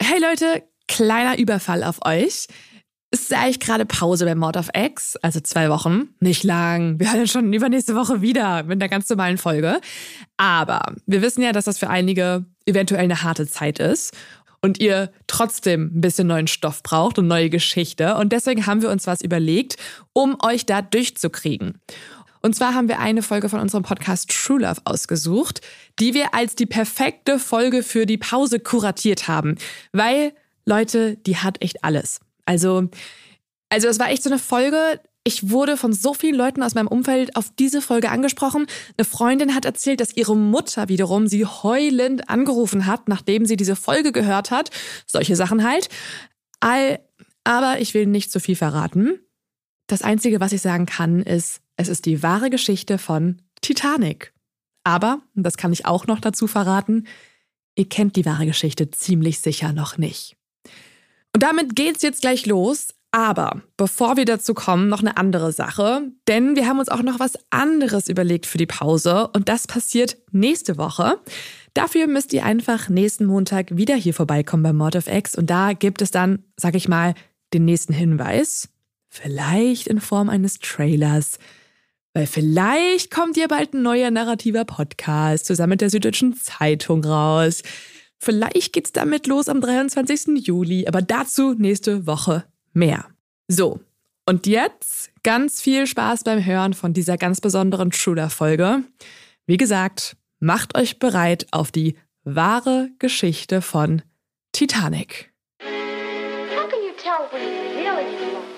Hey Leute, kleiner Überfall auf euch. Es ist eigentlich gerade Pause bei Mord of X, also 2 Wochen. Nicht lang, wir hören schon übernächste Woche wieder mit einer ganz normalen Folge. Aber wir wissen ja, dass das für einige eventuell eine harte Zeit ist und ihr trotzdem ein bisschen neuen Stoff braucht und neue Geschichte. Und deswegen haben wir uns was überlegt, um euch da durchzukriegen. Und zwar haben wir eine Folge von unserem Podcast True Love ausgesucht, die wir als die perfekte Folge für die Pause kuratiert haben. Weil, Leute, die hat echt alles. Also es war echt so eine Folge, ich wurde von so vielen Leuten aus meinem Umfeld auf diese Folge angesprochen. Eine Freundin hat erzählt, dass ihre Mutter wiederum sie heulend angerufen hat, nachdem sie diese Folge gehört hat. Solche Sachen halt. Aber ich will nicht zu viel verraten. Das Einzige, was ich sagen kann, ist, es ist die wahre Geschichte von Titanic. Aber, und das kann ich auch noch dazu verraten, ihr kennt die wahre Geschichte ziemlich sicher noch nicht. Und damit geht's jetzt gleich los. Aber bevor wir dazu kommen, noch eine andere Sache. Denn wir haben uns auch noch was anderes überlegt für die Pause. Und das passiert nächste Woche. Dafür müsst ihr einfach nächsten Montag wieder hier vorbeikommen bei Mord of X. Und da gibt es dann, sag ich mal, den nächsten Hinweis. Vielleicht in Form eines Trailers. Weil vielleicht kommt hier bald ein neuer narrativer Podcast zusammen mit der Süddeutschen Zeitung raus. Vielleicht geht's damit los am 23. Juli, aber dazu nächste Woche mehr. So, und jetzt ganz viel Spaß beim Hören von dieser ganz besonderen True Love-Folge. Wie gesagt, macht euch bereit auf die wahre Geschichte von Titanic. How can you tell when it's really in love?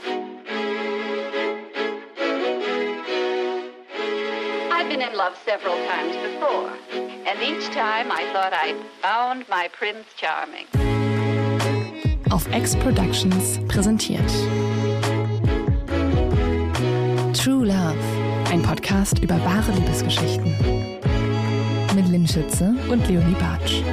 I've been in love several times before. And each time I thought I'd found my Prince Charming. Auf X Productions präsentiert True Love, ein Podcast über wahre Liebesgeschichten. Mit Lynn Schütze und Leonie Bartsch.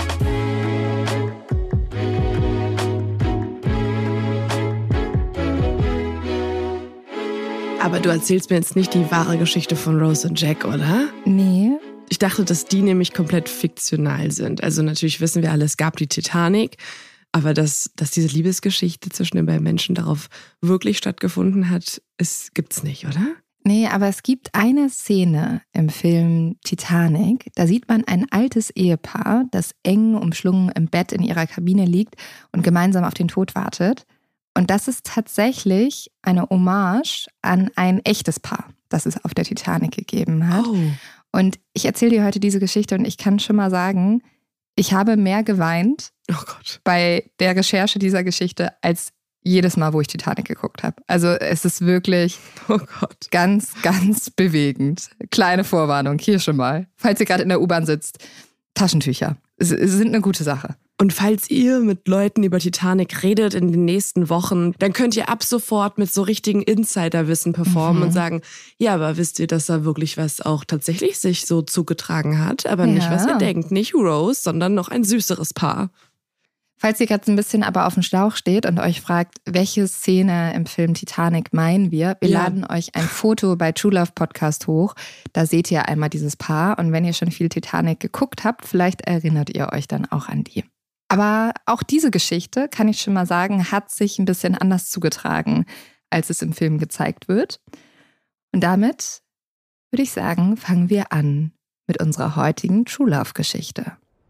Aber du erzählst mir jetzt nicht die wahre Geschichte von Rose und Jack, oder? Nee. Ich dachte, dass die nämlich komplett fiktional sind. Also natürlich wissen wir alle, es gab die Titanic, aber dass diese Liebesgeschichte zwischen den beiden Menschen darauf wirklich stattgefunden hat, gibt's nicht, oder? Nee, aber es gibt eine Szene im Film Titanic, da sieht man ein altes Ehepaar, das eng umschlungen im Bett in ihrer Kabine liegt und gemeinsam auf den Tod wartet. Und das ist tatsächlich eine Hommage an ein echtes Paar, das es auf der Titanic gegeben hat. Oh. Und ich erzähle dir heute diese Geschichte und ich kann schon mal sagen, ich habe mehr geweint bei der Recherche dieser Geschichte als jedes Mal, wo ich Titanic geguckt habe. Also es ist wirklich ganz, ganz bewegend. Kleine Vorwarnung, hier schon mal. Falls ihr gerade in der U-Bahn sitzt, Taschentücher. Es sind eine gute Sache. Und falls ihr mit Leuten über Titanic redet in den nächsten Wochen, dann könnt ihr ab sofort mit so richtigen Insiderwissen performen und sagen, ja, aber wisst ihr, dass da wirklich was auch tatsächlich sich so zugetragen hat? Aber nicht, was ihr denkt. Nicht Rose, sondern noch ein süßeres Paar. Falls ihr gerade ein bisschen aber auf dem Schlauch steht und euch fragt, welche Szene im Film Titanic meinen wir laden euch ein Foto bei True Love Podcast hoch. Da seht ihr einmal dieses Paar. Und wenn ihr schon viel Titanic geguckt habt, vielleicht erinnert ihr euch dann auch an die. Aber auch diese Geschichte, kann ich schon mal sagen, hat sich ein bisschen anders zugetragen, als es im Film gezeigt wird. Und damit würde ich sagen, fangen wir an mit unserer heutigen True Love Geschichte.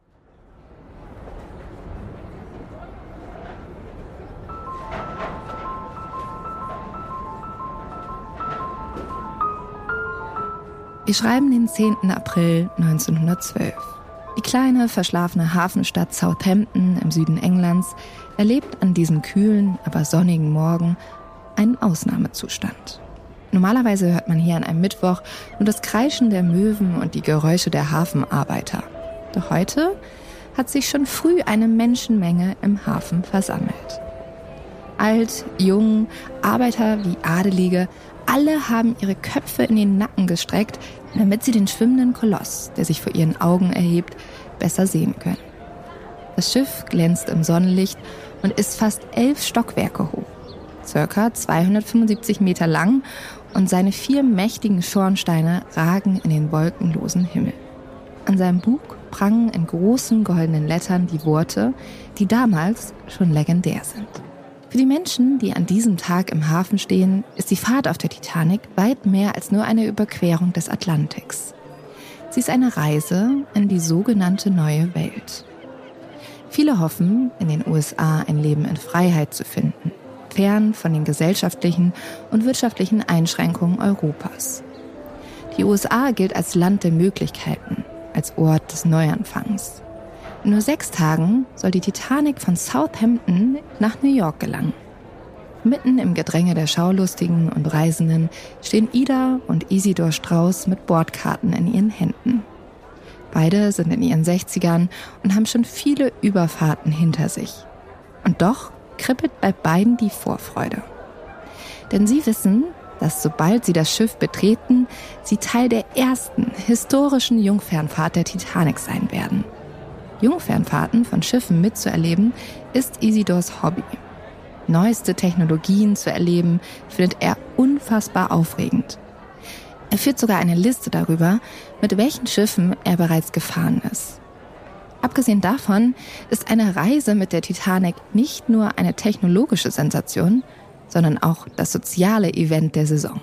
Wir schreiben den 10. April 1912. Die kleine, verschlafene Hafenstadt Southampton im Süden Englands erlebt an diesem kühlen, aber sonnigen Morgen einen Ausnahmezustand. Normalerweise hört man hier an einem Mittwoch nur das Kreischen der Möwen und die Geräusche der Hafenarbeiter. Doch heute hat sich schon früh eine Menschenmenge im Hafen versammelt. Alt, jung, Arbeiter wie Adelige, alle haben ihre Köpfe in den Nacken gestreckt, damit sie den schwimmenden Koloss, der sich vor ihren Augen erhebt, besser sehen können. Das Schiff glänzt im Sonnenlicht und ist fast 11 Stockwerke hoch, ca. 275 Meter lang, und seine 4 mächtigen Schornsteine ragen in den wolkenlosen Himmel. An seinem Bug prangen in großen goldenen Lettern die Worte, die damals schon legendär sind. Für die Menschen, die an diesem Tag im Hafen stehen, ist die Fahrt auf der Titanic weit mehr als nur eine Überquerung des Atlantiks. Sie ist eine Reise in die sogenannte neue Welt. Viele hoffen, in den USA ein Leben in Freiheit zu finden, fern von den gesellschaftlichen und wirtschaftlichen Einschränkungen Europas. Die USA gilt als Land der Möglichkeiten, als Ort des Neuanfangs. In nur 6 Tagen soll die Titanic von Southampton nach New York gelangen. Mitten im Gedränge der Schaulustigen und Reisenden stehen Ida und Isidor Strauß mit Bordkarten in ihren Händen. Beide sind in ihren 60ern und haben schon viele Überfahrten hinter sich. Und doch kribbelt bei beiden die Vorfreude. Denn sie wissen, dass sobald sie das Schiff betreten, sie Teil der ersten historischen Jungfernfahrt der Titanic sein werden. Jungfernfahrten von Schiffen mitzuerleben, ist Isidors Hobby. Neueste Technologien zu erleben, findet er unfassbar aufregend. Er führt sogar eine Liste darüber, mit welchen Schiffen er bereits gefahren ist. Abgesehen davon ist eine Reise mit der Titanic nicht nur eine technologische Sensation, sondern auch das soziale Event der Saison.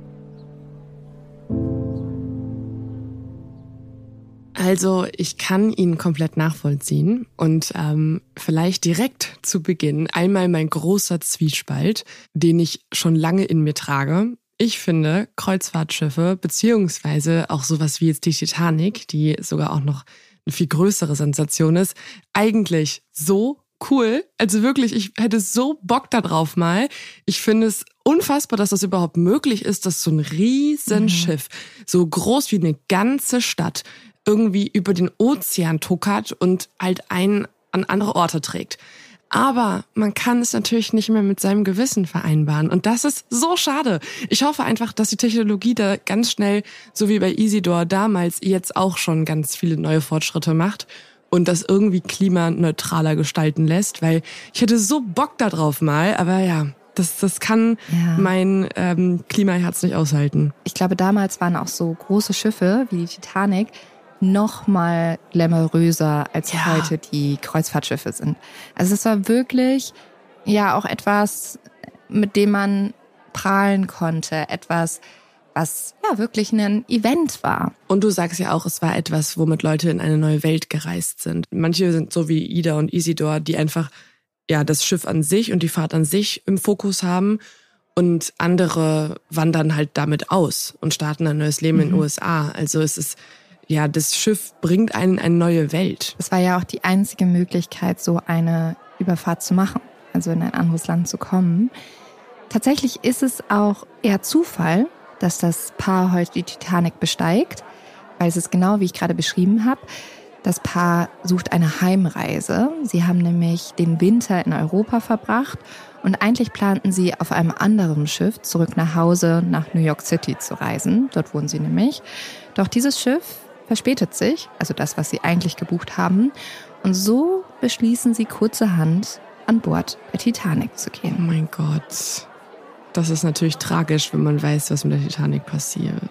Also ich kann ihn komplett nachvollziehen und vielleicht direkt zu Beginn einmal mein großer Zwiespalt, den ich schon lange in mir trage. Ich finde Kreuzfahrtschiffe beziehungsweise auch sowas wie jetzt die Titanic, die sogar auch noch eine viel größere Sensation ist, eigentlich so cool. Also wirklich, ich hätte so Bock da drauf mal. Ich finde es unfassbar, dass das überhaupt möglich ist, dass so ein Riesenschiff, so groß wie eine ganze Stadt, irgendwie über den Ozean tuckert und halt einen an andere Orte trägt. Aber man kann es natürlich nicht mehr mit seinem Gewissen vereinbaren. Und das ist so schade. Ich hoffe einfach, dass die Technologie da ganz schnell, so wie bei Isidor damals, jetzt auch schon ganz viele neue Fortschritte macht und das irgendwie klimaneutraler gestalten lässt, weil ich hätte so Bock da drauf mal, aber ja, das kann mein Klimaherz nicht aushalten. Ich glaube, damals waren auch so große Schiffe wie die Titanic noch mal glamouröser als heute die Kreuzfahrtschiffe sind. Also es war wirklich auch etwas, mit dem man prahlen konnte, etwas, was wirklich ein Event war. Und du sagst ja auch, es war etwas, womit Leute in eine neue Welt gereist sind. Manche sind so wie Ida und Isidor, die einfach das Schiff an sich und die Fahrt an sich im Fokus haben. Und andere wandern halt damit aus und starten ein neues Leben in den USA. Also es ist das Schiff bringt einen in eine neue Welt. Das war ja auch die einzige Möglichkeit, so eine Überfahrt zu machen, also in ein anderes Land zu kommen. Tatsächlich ist es auch eher Zufall, dass das Paar heute die Titanic besteigt, weil es ist genau, wie ich gerade beschrieben habe. Das Paar sucht eine Heimreise. Sie haben nämlich den Winter in Europa verbracht und eigentlich planten sie, auf einem anderen Schiff zurück nach Hause, nach New York City zu reisen. Dort wohnen sie nämlich. Doch dieses Schiff verspätet sich, also das, was sie eigentlich gebucht haben. Und so beschließen sie kurzerhand, an Bord der Titanic zu gehen. Oh mein Gott. Das ist natürlich tragisch, wenn man weiß, was mit der Titanic passiert.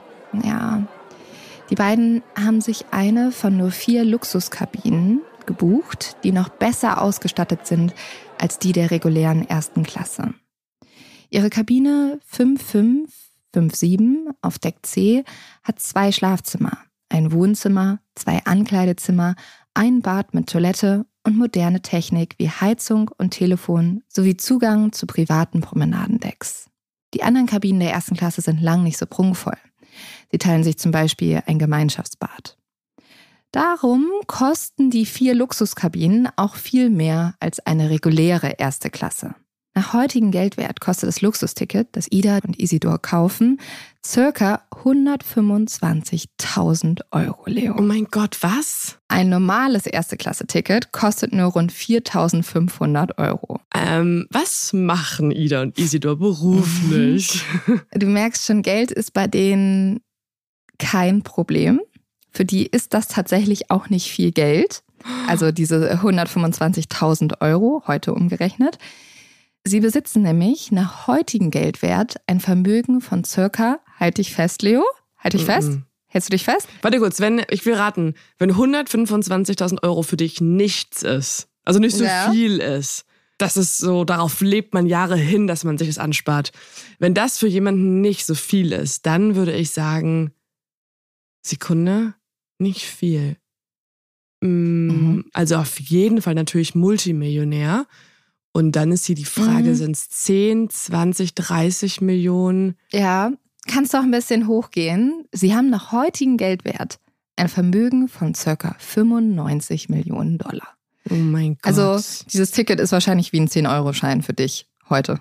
Ja. Die beiden haben sich eine von nur 4 Luxuskabinen gebucht, die noch besser ausgestattet sind als die der regulären ersten Klasse. Ihre Kabine 5557 auf Deck C hat 2 Schlafzimmer, ein Wohnzimmer, 2 Ankleidezimmer, ein Bad mit Toilette und moderne Technik wie Heizung und Telefon sowie Zugang zu privaten Promenadendecks. Die anderen Kabinen der ersten Klasse sind lang nicht so prunkvoll. Sie teilen sich zum Beispiel ein Gemeinschaftsbad. Darum kosten die 4 Luxuskabinen auch viel mehr als eine reguläre erste Klasse. Nach heutigem Geldwert kostet das Luxusticket, das Ida und Isidor kaufen, ca. 125.000 €, Leo. Oh mein Gott, was? Ein normales Erste-Klasse-Ticket kostet nur rund 4.500 €. Was machen Ida und Isidor beruflich? Du merkst schon, Geld ist bei denen kein Problem. Für die ist das tatsächlich auch nicht viel Geld. Also diese 125.000 €, heute umgerechnet. Sie besitzen nämlich nach heutigem Geldwert ein Vermögen von circa, halt dich fest, Leo, halt dich fest, Hältst du dich fest? Warte kurz, ich will raten, wenn 125.000 Euro für dich nichts ist, also nicht so viel ist, das ist so, darauf lebt man Jahre hin, dass man sich das anspart. Wenn das für jemanden nicht so viel ist, dann würde ich sagen, Sekunde, nicht viel. Also auf jeden Fall natürlich Multimillionär. Und dann ist hier die Frage, sind es 10, 20, 30 Millionen? Ja, kannst du auch ein bisschen hochgehen. Sie haben nach heutigem Geldwert ein Vermögen von ca. 95 Millionen Dollar. Oh mein Gott. Also dieses Ticket ist wahrscheinlich wie ein 10-Euro-Schein für dich heute.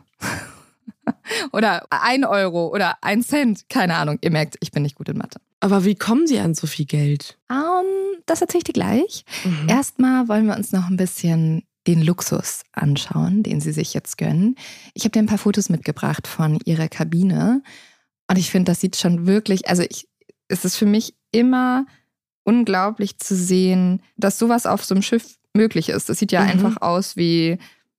Oder 1 Euro oder 1 Cent. Keine Ahnung, ihr merkt, ich bin nicht gut in Mathe. Aber wie kommen Sie an so viel Geld? Das erzähle ich dir gleich. Erstmal wollen wir uns noch ein bisschen den Luxus anschauen, den sie sich jetzt gönnen. Ich habe dir ein paar Fotos mitgebracht von ihrer Kabine. Und ich finde, das sieht schon wirklich, es ist für mich immer unglaublich zu sehen, dass sowas auf so einem Schiff möglich ist. Das sieht ja einfach aus wie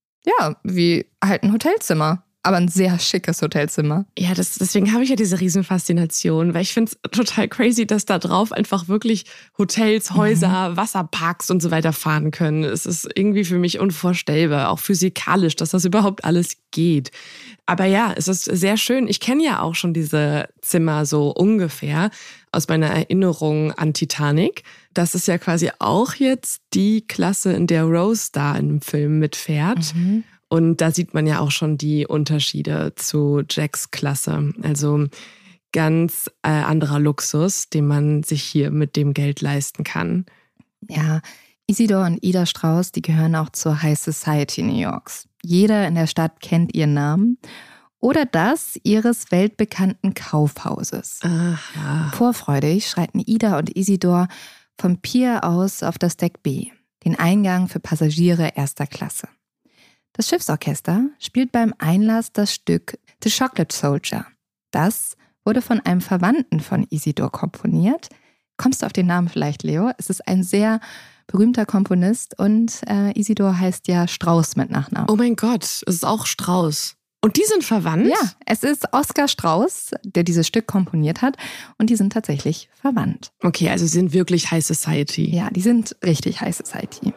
halt ein Hotelzimmer. Aber ein sehr schickes Hotelzimmer. Ja, deswegen habe ich ja diese Riesenfaszination, weil ich finde es total crazy, dass da drauf einfach wirklich Hotels, Häuser, Wasserparks und so weiter fahren können. Es ist irgendwie für mich unvorstellbar, auch physikalisch, dass das überhaupt alles geht. Aber ja, es ist sehr schön. Ich kenne ja auch schon diese Zimmer so ungefähr aus meiner Erinnerung an Titanic. Das ist ja quasi auch jetzt die Klasse, in der Rose da in dem Film mitfährt. Und da sieht man ja auch schon die Unterschiede zu Jacks Klasse. Also ganz anderer Luxus, den man sich hier mit dem Geld leisten kann. Ja, Isidor und Ida Strauss, die gehören auch zur High Society New Yorks. Jeder in der Stadt kennt ihren Namen oder das ihres weltbekannten Kaufhauses. Aha. Vorfreudig schreiten Ida und Isidor vom Pier aus auf das Deck B, den Eingang für Passagiere erster Klasse. Das Schiffsorchester spielt beim Einlass das Stück The Chocolate Soldier. Das wurde von einem Verwandten von Isidor komponiert. Kommst du auf den Namen vielleicht, Leo? Es ist ein sehr berühmter Komponist und Isidor heißt ja Strauss mit Nachnamen. Oh mein Gott, es ist auch Strauss. Und die sind verwandt? Ja, es ist Oskar Strauss, der dieses Stück komponiert hat und die sind tatsächlich verwandt. Okay, also sie sind wirklich High Society. Ja, die sind richtig High Society.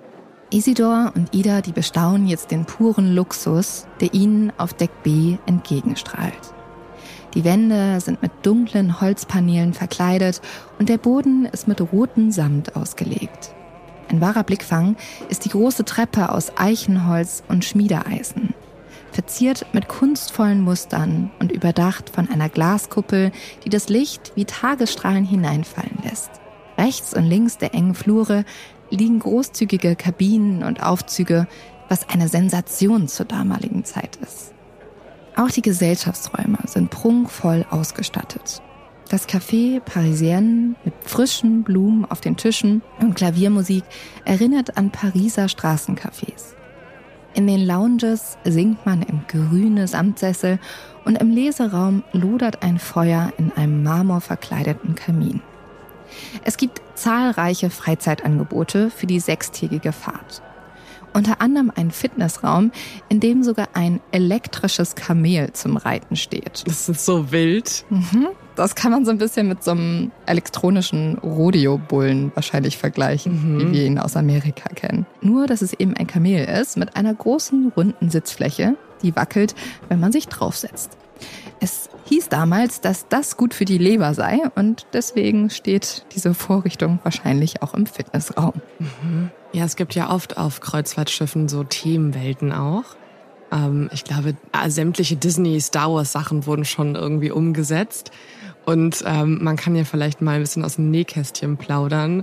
Isidor und Ida, die bestaunen jetzt den puren Luxus, der ihnen auf Deck B entgegenstrahlt. Die Wände sind mit dunklen Holzpaneelen verkleidet und der Boden ist mit rotem Samt ausgelegt. Ein wahrer Blickfang ist die große Treppe aus Eichenholz und Schmiedeeisen, verziert mit kunstvollen Mustern und überdacht von einer Glaskuppel, die das Licht wie Tagesstrahlen hineinfallen lässt. Rechts und links der engen Flure liegen großzügige Kabinen und Aufzüge, was eine Sensation zur damaligen Zeit ist. Auch die Gesellschaftsräume sind prunkvoll ausgestattet. Das Café Parisienne mit frischen Blumen auf den Tischen und Klaviermusik erinnert an Pariser Straßencafés. In den Lounges singt man im grünen Samtsessel und im Leseraum lodert ein Feuer in einem marmorverkleideten Kamin. Es gibt zahlreiche Freizeitangebote für die 6-tägige Fahrt. Unter anderem ein Fitnessraum, in dem sogar ein elektrisches Kamel zum Reiten steht. Das ist so wild. Das kann man so ein bisschen mit so einem elektronischen Rodeo-Bullen wahrscheinlich vergleichen, wie wir ihn aus Amerika kennen. Nur, dass es eben ein Kamel ist mit einer großen, runden Sitzfläche, die wackelt, wenn man sich draufsetzt. Es hieß damals, dass das gut für die Leber sei und deswegen steht diese Vorrichtung wahrscheinlich auch im Fitnessraum. Ja, es gibt ja oft auf Kreuzfahrtschiffen so Themenwelten auch. Ich glaube, sämtliche Disney-, Star Wars-Sachen wurden schon irgendwie umgesetzt. Und man kann ja vielleicht mal ein bisschen aus dem Nähkästchen plaudern.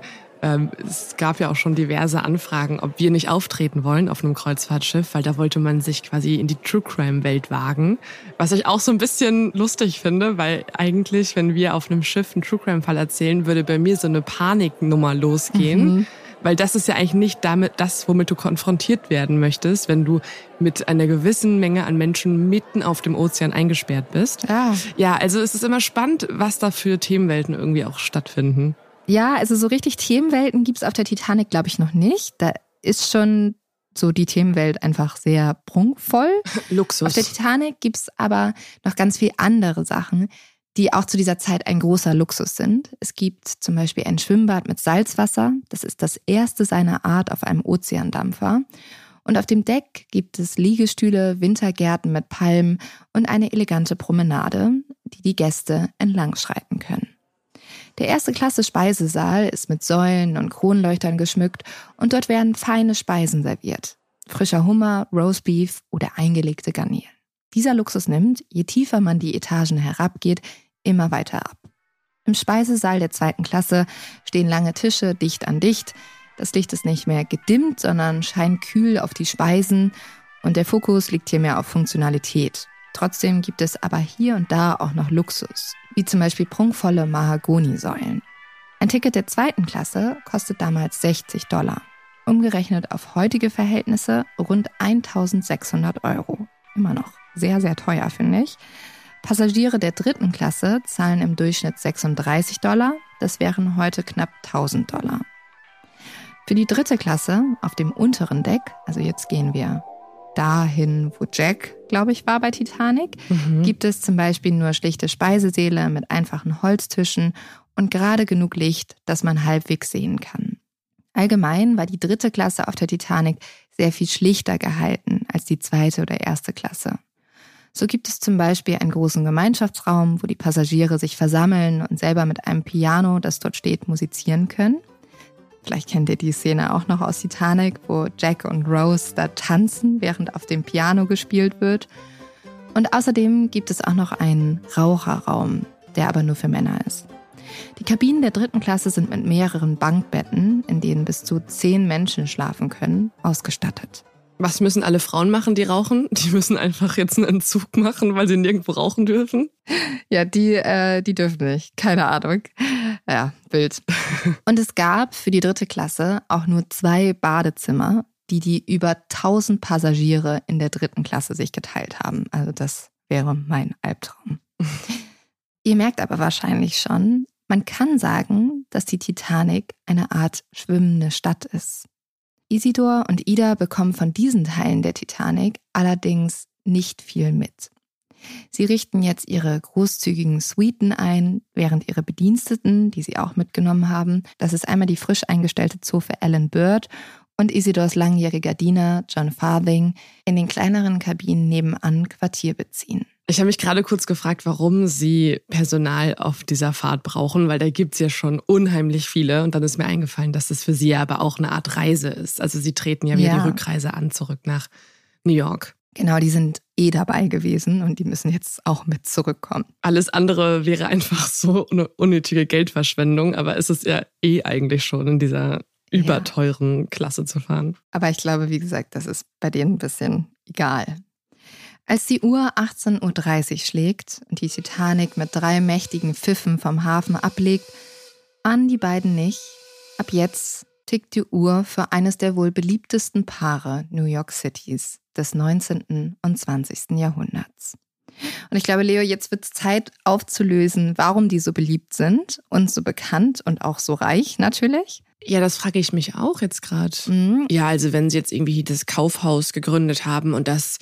Es gab ja auch schon diverse Anfragen, ob wir nicht auftreten wollen auf einem Kreuzfahrtschiff, weil da wollte man sich quasi in die True-Crime-Welt wagen. Was ich auch so ein bisschen lustig finde, weil eigentlich, wenn wir auf einem Schiff einen True-Crime-Fall erzählen, würde bei mir so eine Paniknummer losgehen. Weil das ist ja eigentlich nicht damit das, womit du konfrontiert werden möchtest, wenn du mit einer gewissen Menge an Menschen mitten auf dem Ozean eingesperrt bist. Ja, also es ist immer spannend, was da für Themenwelten irgendwie auch stattfinden. Ja, also so richtig Themenwelten gibt's auf der Titanic, glaube ich, noch nicht. Da ist schon so die Themenwelt einfach sehr prunkvoll. Luxus. Auf der Titanic gibt's aber noch ganz viel andere Sachen, die auch zu dieser Zeit ein großer Luxus sind. Es gibt zum Beispiel ein Schwimmbad mit Salzwasser. Das ist das erste seiner Art auf einem Ozeandampfer. Und auf dem Deck gibt es Liegestühle, Wintergärten mit Palmen und eine elegante Promenade, die die Gäste entlang schreiten können. Der Erste-Klasse-Speisesaal ist mit Säulen und Kronleuchtern geschmückt und dort werden feine Speisen serviert. Frischer Hummer, Roastbeef oder eingelegte Garnelen. Dieser Luxus nimmt, je tiefer man die Etagen herabgeht, immer weiter ab. Im Speisesaal der 2. Klasse stehen lange Tische dicht an dicht. Das Licht ist nicht mehr gedimmt, sondern scheint kühl auf die Speisen und der Fokus liegt hier mehr auf Funktionalität. Trotzdem gibt es aber hier und da auch noch Luxus, wie zum Beispiel prunkvolle Mahagonisäulen. Ein Ticket der 2. Klasse kostet damals $60. Umgerechnet auf heutige Verhältnisse rund 1.600 €. Immer noch sehr, sehr teuer, finde ich. Passagiere der 3. Klasse zahlen im Durchschnitt $36. Das wären heute knapp $1.000. Für die 3. Klasse auf dem unteren Deck, also jetzt gehen wir dahin, wo Jack, glaube ich, war bei Titanic, gibt es zum Beispiel nur schlichte Speisesäle mit einfachen Holztischen und gerade genug Licht, dass man halbwegs sehen kann. Allgemein war die 3. Klasse auf der Titanic sehr viel schlichter gehalten als die 2. oder 1. Klasse. So gibt es zum Beispiel einen großen Gemeinschaftsraum, wo die Passagiere sich versammeln und selber mit einem Piano, das dort steht, musizieren können. Vielleicht kennt ihr die Szene auch noch aus Titanic, wo Jack und Rose da tanzen, während auf dem Piano gespielt wird. Und außerdem gibt es auch noch einen Raucherraum, der aber nur für Männer ist. Die Kabinen der 3. Klasse sind mit mehreren Bankbetten, in denen bis zu 10 Menschen schlafen können, ausgestattet. Was müssen alle Frauen machen, die rauchen? Die müssen einfach jetzt einen Entzug machen, weil sie nirgendwo rauchen dürfen? Ja, die dürfen nicht. Keine Ahnung. Ja, wild. Und es gab für die 3. Klasse auch nur 2 Badezimmer, die über 1000 Passagiere in der 3. Klasse sich geteilt haben. Also das wäre mein Albtraum. Ihr merkt aber wahrscheinlich schon, man kann sagen, dass die Titanic eine Art schwimmende Stadt ist. Isidor und Ida bekommen von diesen Teilen der Titanic allerdings nicht viel mit. Sie richten jetzt ihre großzügigen Suiten ein, während ihre Bediensteten, die sie auch mitgenommen haben, das ist einmal die frisch eingestellte Zofe Ellen Bird und Isidors langjähriger Diener John Farthing, in den kleineren Kabinen nebenan Quartier beziehen. Ich habe mich gerade kurz gefragt, warum sie Personal auf dieser Fahrt brauchen, weil da gibt es ja schon unheimlich viele. Und dann ist mir eingefallen, dass das für sie ja aber auch eine Art Reise ist. Also sie treten ja wieder die Rückreise an, zurück nach New York. Genau, die sind dabei gewesen und die müssen jetzt auch mit zurückkommen. Alles andere wäre einfach so eine unnötige Geldverschwendung, aber es ist ja eigentlich schon in dieser überteuren Klasse zu fahren. Aber ich glaube, wie gesagt, das ist bei denen ein bisschen egal. Als die Uhr 18.30 Uhr schlägt und die Titanic mit 3 mächtigen Pfiffen vom Hafen ablegt, ahnen die beiden nicht, ab jetzt tickt die Uhr für eines der wohl beliebtesten Paare New York Citys des 19. und 20. Jahrhunderts. Und ich glaube, Leo, jetzt wird es Zeit aufzulösen, warum die so beliebt sind und so bekannt und auch so reich natürlich. Ja, das frage ich mich auch jetzt gerade. Ja, also wenn sie jetzt irgendwie das Kaufhaus gegründet haben und das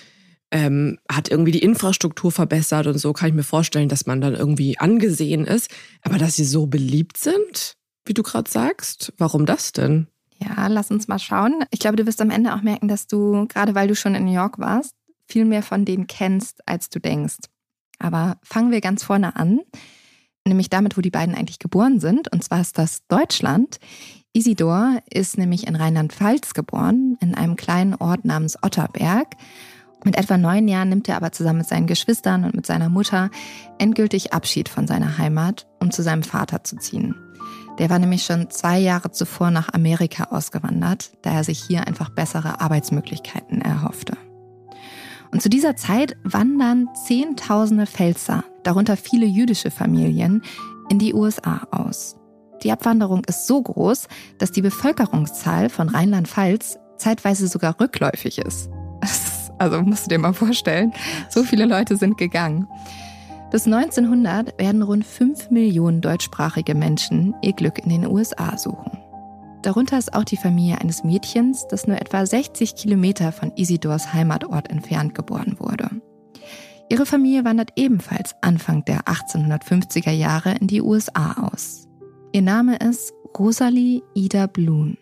hat irgendwie die Infrastruktur verbessert und so, kann ich mir vorstellen, dass man dann irgendwie angesehen ist. Aber dass sie so beliebt sind, wie du gerade sagst, warum das denn? Ja, lass uns mal schauen. Ich glaube, du wirst am Ende auch merken, dass du, gerade weil du schon in New York warst, viel mehr von denen kennst, als du denkst. Aber fangen wir ganz vorne an, nämlich damit, wo die beiden eigentlich geboren sind. Und zwar ist das Deutschland. Isidor ist nämlich in Rheinland-Pfalz geboren, in einem kleinen Ort namens Otterberg. Mit etwa 9 Jahren nimmt er aber zusammen mit seinen Geschwistern und mit seiner Mutter endgültig Abschied von seiner Heimat, um zu seinem Vater zu ziehen. Der war nämlich schon 2 Jahre zuvor nach Amerika ausgewandert, da er sich hier einfach bessere Arbeitsmöglichkeiten erhoffte. Und zu dieser Zeit wandern Zehntausende Pfälzer, darunter viele jüdische Familien, in die USA aus. Die Abwanderung ist so groß, dass die Bevölkerungszahl von Rheinland-Pfalz zeitweise sogar rückläufig ist. Also musst du dir mal vorstellen, so viele Leute sind gegangen. Bis 1900 werden rund 5 Millionen deutschsprachige Menschen ihr Glück in den USA suchen. Darunter ist auch die Familie eines Mädchens, das nur etwa 60 Kilometer von Isidors Heimatort entfernt geboren wurde. Ihre Familie wandert ebenfalls Anfang der 1850er Jahre in die USA aus. Ihr Name ist Rosalie Ida Bluhn.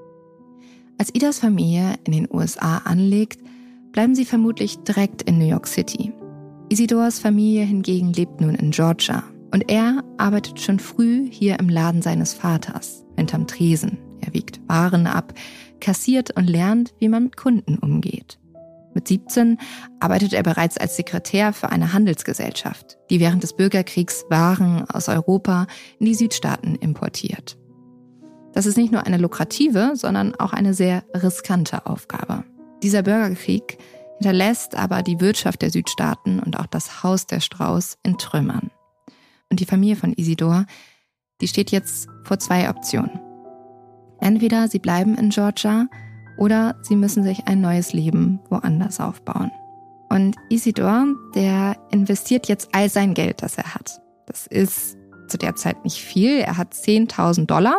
Als Idas Familie in den USA anlegt, bleiben sie vermutlich direkt in New York City. Isidors Familie hingegen lebt nun in Georgia und er arbeitet schon früh hier im Laden seines Vaters, hinterm Tresen. Er wiegt Waren ab, kassiert und lernt, wie man mit Kunden umgeht. Mit 17 arbeitet er bereits als Sekretär für eine Handelsgesellschaft, die während des Bürgerkriegs Waren aus Europa in die Südstaaten importiert. Das ist nicht nur eine lukrative, sondern auch eine sehr riskante Aufgabe. Dieser Bürgerkrieg hinterlässt aber die Wirtschaft der Südstaaten und auch das Haus der Strauß in Trümmern. Und die Familie von Isidor, die steht jetzt vor 2 Optionen. Entweder sie bleiben in Georgia oder sie müssen sich ein neues Leben woanders aufbauen. Und Isidor, der investiert jetzt all sein Geld, das er hat. Das ist zu der Zeit nicht viel. Er hat $10.000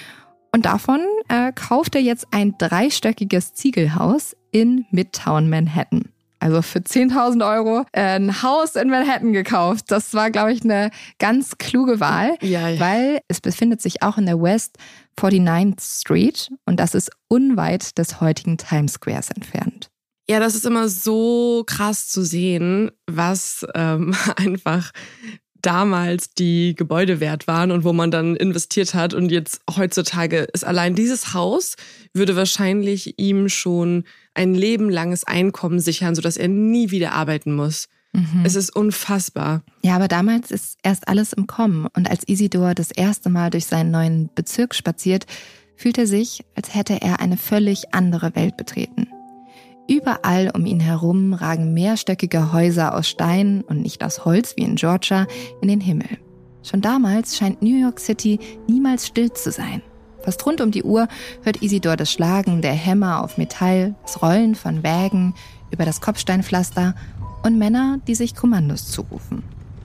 und davon kauft er jetzt ein 3-stöckiges Ziegelhaus in Midtown Manhattan. Also für 10.000 € ein Haus in Manhattan gekauft. Das war, glaube ich, eine ganz kluge Wahl, weil es befindet sich auch in der West 49th Street und das ist unweit des heutigen Times Squares entfernt. Ja, das ist immer so krass zu sehen, was einfach damals die Gebäude wert waren und wo man dann investiert hat. Und jetzt heutzutage ist allein dieses Haus, würde wahrscheinlich ihm schon ein lebenlanges Einkommen sichern, sodass er nie wieder arbeiten muss. Es ist unfassbar. Ja, aber damals ist erst alles im Kommen. Und als Isidor das erste Mal durch seinen neuen Bezirk spaziert, fühlt er sich, als hätte er eine völlig andere Welt betreten. Überall um ihn herum ragen mehrstöckige Häuser aus Stein und nicht aus Holz wie in Georgia in den Himmel. Schon damals scheint New York City niemals still zu sein. Fast rund um die Uhr hört Isidor das Schlagen der Hämmer auf Metall, das Rollen von Wägen über das Kopfsteinpflaster und Männer, die sich Kommandos zurufen.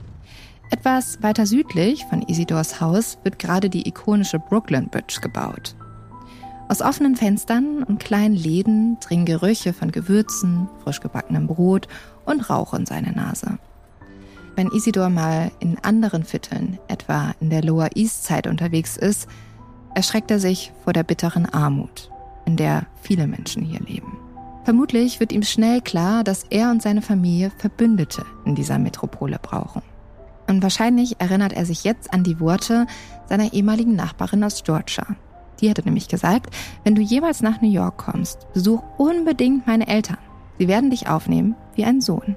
Etwas weiter südlich von Isidors Haus wird gerade die ikonische Brooklyn Bridge gebaut. Aus offenen Fenstern und kleinen Läden dringen Gerüche von Gewürzen, frisch gebackenem Brot und Rauch in seine Nase. Wenn Isidor mal in anderen Vierteln, etwa in der Lower East Side unterwegs ist, erschreckt er sich vor der bitteren Armut, in der viele Menschen hier leben. Vermutlich wird ihm schnell klar, dass er und seine Familie Verbündete in dieser Metropole brauchen. Und wahrscheinlich erinnert er sich jetzt an die Worte seiner ehemaligen Nachbarin aus Georgia. Die hatte nämlich gesagt, wenn du jemals nach New York kommst, besuch unbedingt meine Eltern. Sie werden dich aufnehmen wie ein Sohn.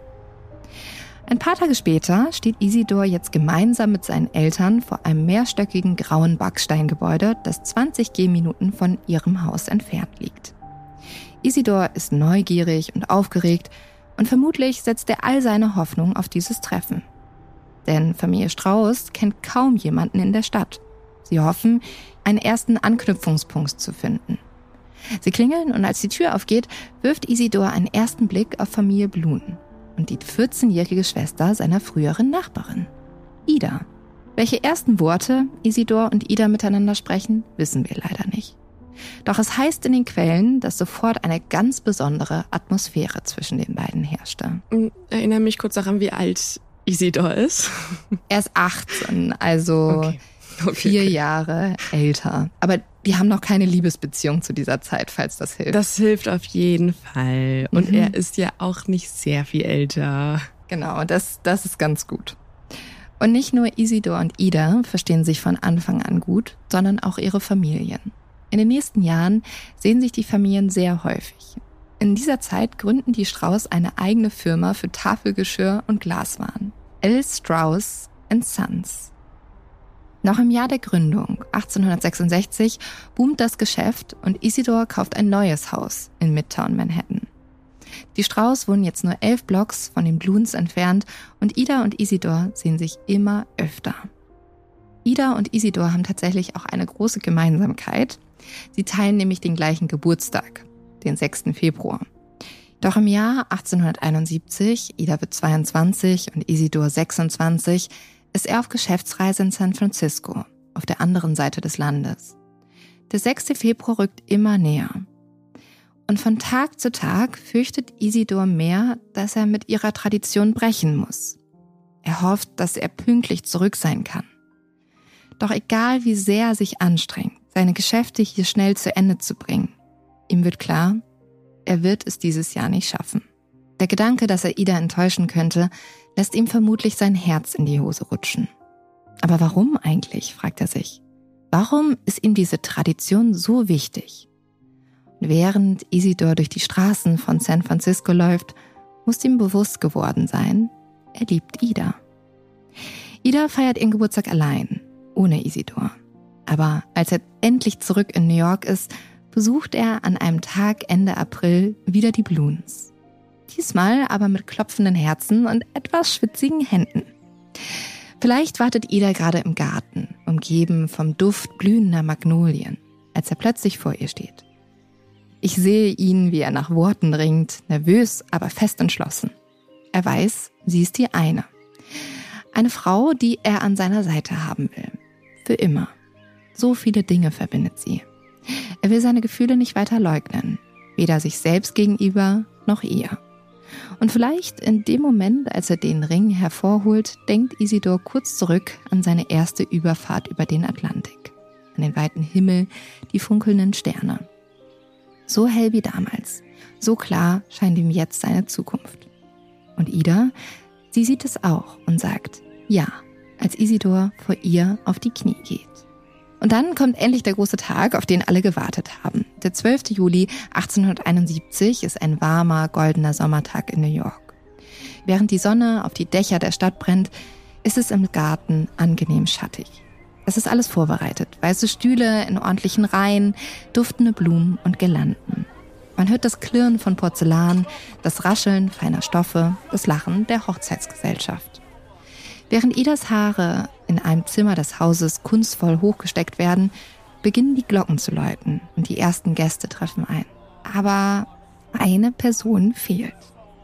Ein paar Tage später steht Isidor jetzt gemeinsam mit seinen Eltern vor einem mehrstöckigen grauen Backsteingebäude, das 20 Gehminuten von ihrem Haus entfernt liegt. Isidor ist neugierig und aufgeregt und vermutlich setzt er all seine Hoffnung auf dieses Treffen. Denn Familie Strauß kennt kaum jemanden in der Stadt. Sie hoffen, einen ersten Anknüpfungspunkt zu finden. Sie klingeln und als die Tür aufgeht, wirft Isidor einen ersten Blick auf Familie Bluhn und die 14-jährige Schwester seiner früheren Nachbarin, Ida. Welche ersten Worte Isidor und Ida miteinander sprechen, wissen wir leider nicht. Doch es heißt in den Quellen, dass sofort eine ganz besondere Atmosphäre zwischen den beiden herrschte. Ich erinnere mich kurz daran, wie alt Isidor ist. Er ist 18, also 4 Jahre älter. Aber die haben noch keine Liebesbeziehung zu dieser Zeit, falls das hilft. Das hilft auf jeden Fall. Und er ist ja auch nicht sehr viel älter. Genau, das ist ganz gut. Und nicht nur Isidor und Ida verstehen sich von Anfang an gut, sondern auch ihre Familien. In den nächsten Jahren sehen sich die Familien sehr häufig. In dieser Zeit gründen die Strauß eine eigene Firma für Tafelgeschirr und Glaswaren. L. Strauß & Sons. Noch im Jahr der Gründung, 1866, boomt das Geschäft und Isidor kauft ein neues Haus in Midtown Manhattan. Die Strauß wohnen jetzt nur 11 Blocks von den Bluhns entfernt und Ida und Isidor sehen sich immer öfter. Ida und Isidor haben tatsächlich auch eine große Gemeinsamkeit. Sie teilen nämlich den gleichen Geburtstag, den 6. Februar. Doch im Jahr 1871, Ida wird 22 und Isidor 26, ist er auf Geschäftsreise in San Francisco, auf der anderen Seite des Landes. Der 6. Februar rückt immer näher. Und von Tag zu Tag fürchtet Isidor mehr, dass er mit ihrer Tradition brechen muss. Er hofft, dass er pünktlich zurück sein kann. Doch egal wie sehr er sich anstrengt, seine Geschäfte hier schnell zu Ende zu bringen, ihm wird klar, er wird es dieses Jahr nicht schaffen. Der Gedanke, dass er Ida enttäuschen könnte, lässt ihm vermutlich sein Herz in die Hose rutschen. Aber warum eigentlich, fragt er sich. Warum ist ihm diese Tradition so wichtig? Und während Isidor durch die Straßen von San Francisco läuft, muss ihm bewusst geworden sein, er liebt Ida. Ida feiert ihren Geburtstag allein, ohne Isidor. Aber als er endlich zurück in New York ist, besucht er an einem Tag Ende April wieder die Bluens. Diesmal aber mit klopfenden Herzen und etwas schwitzigen Händen. Vielleicht wartet Ida gerade im Garten, umgeben vom Duft blühender Magnolien, als er plötzlich vor ihr steht. Ich sehe ihn, wie er nach Worten ringt, nervös, aber fest entschlossen. Er weiß, sie ist die eine. Eine Frau, die er an seiner Seite haben will. Für immer. So viele Dinge verbindet sie. Er will seine Gefühle nicht weiter leugnen. Weder sich selbst gegenüber, noch ihr. Und vielleicht in dem Moment, als er den Ring hervorholt, denkt Isidor kurz zurück an seine erste Überfahrt über den Atlantik. An den weiten Himmel, die funkelnden Sterne. So hell wie damals. So klar scheint ihm jetzt seine Zukunft. Und Ida, sie sieht es auch und sagt ja, als Isidor vor ihr auf die Knie geht. Und dann kommt endlich der große Tag, auf den alle gewartet haben. Der 12. Juli 1871 ist ein warmer, goldener Sommertag in New York. Während die Sonne auf die Dächer der Stadt brennt, ist es im Garten angenehm schattig. Es ist alles vorbereitet. Weiße Stühle in ordentlichen Reihen, duftende Blumen und Girlanden. Man hört das Klirren von Porzellan, das Rascheln feiner Stoffe, das Lachen der Hochzeitsgesellschaft. Während Idas Haare in einem Zimmer des Hauses kunstvoll hochgesteckt werden, beginnen die Glocken zu läuten und die ersten Gäste treffen ein. Aber eine Person fehlt.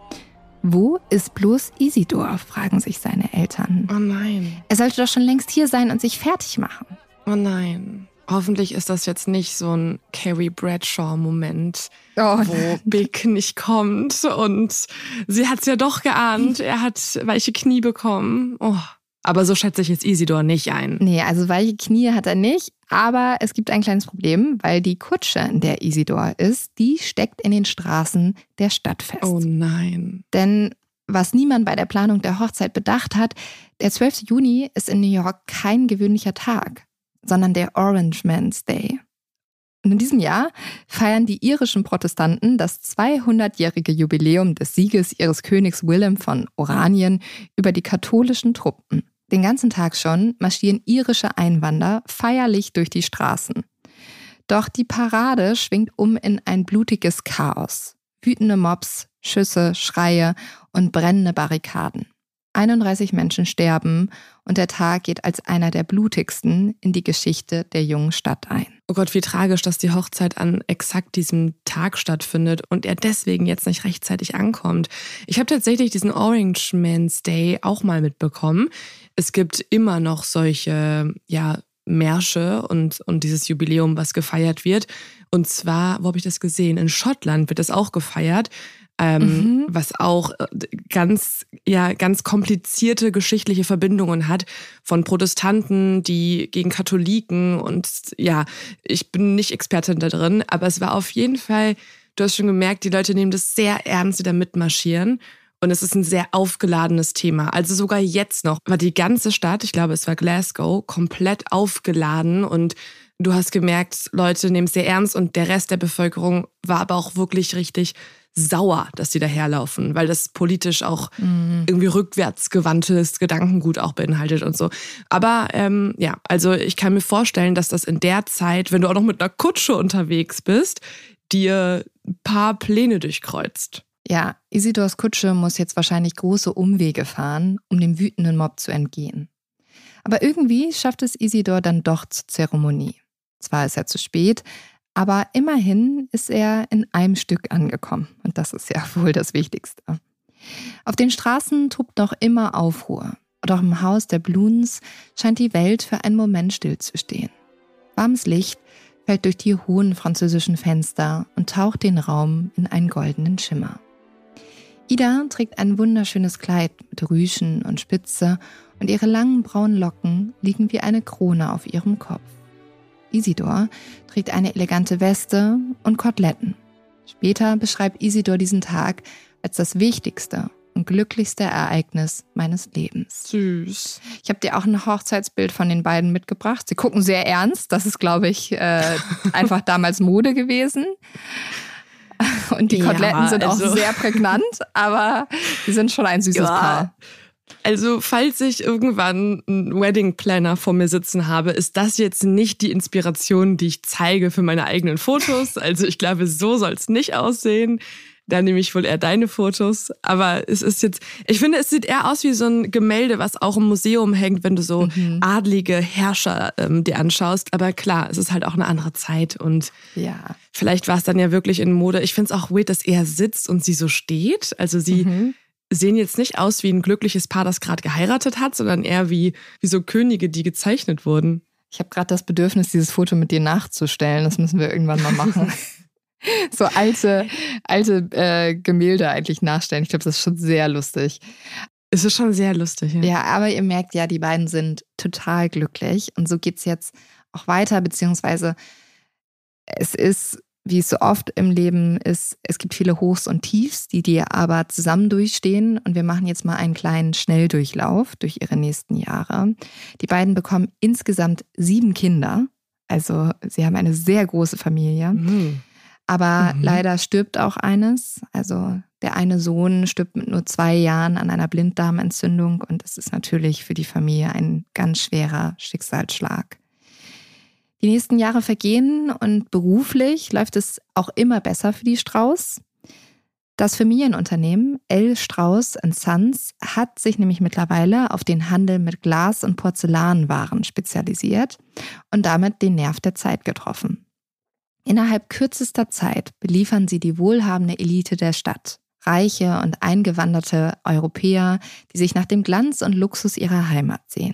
Wo ist bloß Isidor, fragen sich seine Eltern. Oh nein. Er sollte doch schon längst hier sein und sich fertig machen. Oh nein. Hoffentlich ist das jetzt nicht so ein Carrie Bradshaw-Moment, wo Big nicht kommt und sie hat's ja doch geahnt, er hat weiche Knie bekommen. Oh. Aber so schätze ich jetzt Isidor nicht ein. Nee, also weiche Knie hat er nicht, aber es gibt ein kleines Problem, weil die Kutsche, in der Isidor ist, die steckt in den Straßen der Stadt fest. Oh nein. Denn was niemand bei der Planung der Hochzeit bedacht hat, der 12. Juni ist in New York kein gewöhnlicher Tag, sondern der Orange Man's Day. Und in diesem Jahr feiern die irischen Protestanten das 200-jährige Jubiläum des Sieges ihres Königs Willem von Oranien über die katholischen Truppen. Den ganzen Tag schon marschieren irische Einwanderer feierlich durch die Straßen. Doch die Parade schwingt um in ein blutiges Chaos. Wütende Mobs, Schüsse, Schreie und brennende Barrikaden. 31 Menschen sterben und der Tag geht als einer der blutigsten in die Geschichte der jungen Stadt ein. Oh Gott, wie tragisch, dass die Hochzeit an exakt diesem Tag stattfindet und er deswegen jetzt nicht rechtzeitig ankommt. Ich habe tatsächlich diesen Orange Man's Day auch mal mitbekommen. Es gibt immer noch solche, Märsche und dieses Jubiläum, was gefeiert wird. Und zwar, wo habe ich das gesehen? In Schottland wird das auch gefeiert. Was auch ganz komplizierte geschichtliche Verbindungen hat von Protestanten, die gegen Katholiken und ich bin nicht Expertin da drin, aber es war auf jeden Fall, du hast schon gemerkt, die Leute nehmen das sehr ernst, die da mitmarschieren und es ist ein sehr aufgeladenes Thema. Also sogar jetzt noch war die ganze Stadt, ich glaube es war Glasgow, komplett aufgeladen und du hast gemerkt, Leute nehmen es sehr ernst und der Rest der Bevölkerung war aber auch wirklich richtig sauer, dass die daherlaufen, weil das politisch auch irgendwie rückwärtsgewandtes Gedankengut auch beinhaltet und so. Aber also ich kann mir vorstellen, dass das in der Zeit, wenn du auch noch mit einer Kutsche unterwegs bist, dir ein paar Pläne durchkreuzt. Ja, Isidors Kutsche muss jetzt wahrscheinlich große Umwege fahren, um dem wütenden Mob zu entgehen. Aber irgendwie schafft es Isidor dann doch zur Zeremonie. Zwar ist er zu spät, aber immerhin ist er in einem Stück angekommen. Und das ist ja wohl das Wichtigste. Auf den Straßen tobt noch immer Aufruhr. Doch im Haus der Bluens scheint die Welt für einen Moment stillzustehen. Warmes Licht fällt durch die hohen französischen Fenster und taucht den Raum in einen goldenen Schimmer. Ida trägt ein wunderschönes Kleid mit Rüschen und Spitze und ihre langen braunen Locken liegen wie eine Krone auf ihrem Kopf. Isidor trägt eine elegante Weste und Koteletten. Später beschreibt Isidor diesen Tag als das wichtigste und glücklichste Ereignis meines Lebens. Süß. Ich habe dir auch ein Hochzeitsbild von den beiden mitgebracht. Sie gucken sehr ernst. Das ist, glaube ich, einfach damals Mode gewesen. Und die Koteletten sind auch sehr prägnant, aber die sind schon ein süßes Paar. Also, falls ich irgendwann einen Wedding Planner vor mir sitzen habe, ist das jetzt nicht die Inspiration, die ich zeige für meine eigenen Fotos. Also, ich glaube, so soll es nicht aussehen. Da nehme ich wohl eher deine Fotos. Aber es ist jetzt, ich finde, es sieht eher aus wie so ein Gemälde, was auch im Museum hängt, wenn du so adlige Herrscher dir anschaust. Aber klar, es ist halt auch eine andere Zeit und vielleicht war es dann ja wirklich in Mode. Ich finde es auch weird, dass er sitzt und sie so steht. Also sie sehen jetzt nicht aus wie ein glückliches Paar, das gerade geheiratet hat, sondern eher wie so Könige, die gezeichnet wurden. Ich habe gerade das Bedürfnis, dieses Foto mit dir nachzustellen. Das müssen wir irgendwann mal machen. So alte Gemälde eigentlich nachstellen. Ich glaube, das ist schon sehr lustig. Es ist schon sehr lustig, ja. Ja, aber ihr merkt ja, die beiden sind total glücklich. Und so geht's jetzt auch weiter, beziehungsweise es ist, wie es so oft im Leben ist, es gibt viele Hochs und Tiefs, die aber zusammen durchstehen. Und wir machen jetzt mal einen kleinen Schnelldurchlauf durch ihre nächsten Jahre. Die beiden bekommen insgesamt 7 Kinder. Also sie haben eine sehr große Familie. Aber leider stirbt auch eines. Also der eine Sohn stirbt mit nur 2 Jahren an einer Blinddarmentzündung. Und das ist natürlich für die Familie ein ganz schwerer Schicksalsschlag. Die nächsten Jahre vergehen und beruflich läuft es auch immer besser für die Strauß. Das Familienunternehmen L. Strauß & Sons hat sich nämlich mittlerweile auf den Handel mit Glas- und Porzellanwaren spezialisiert und damit den Nerv der Zeit getroffen. Innerhalb kürzester Zeit beliefern sie die wohlhabende Elite der Stadt, reiche und eingewanderte Europäer, die sich nach dem Glanz und Luxus ihrer Heimat sehen.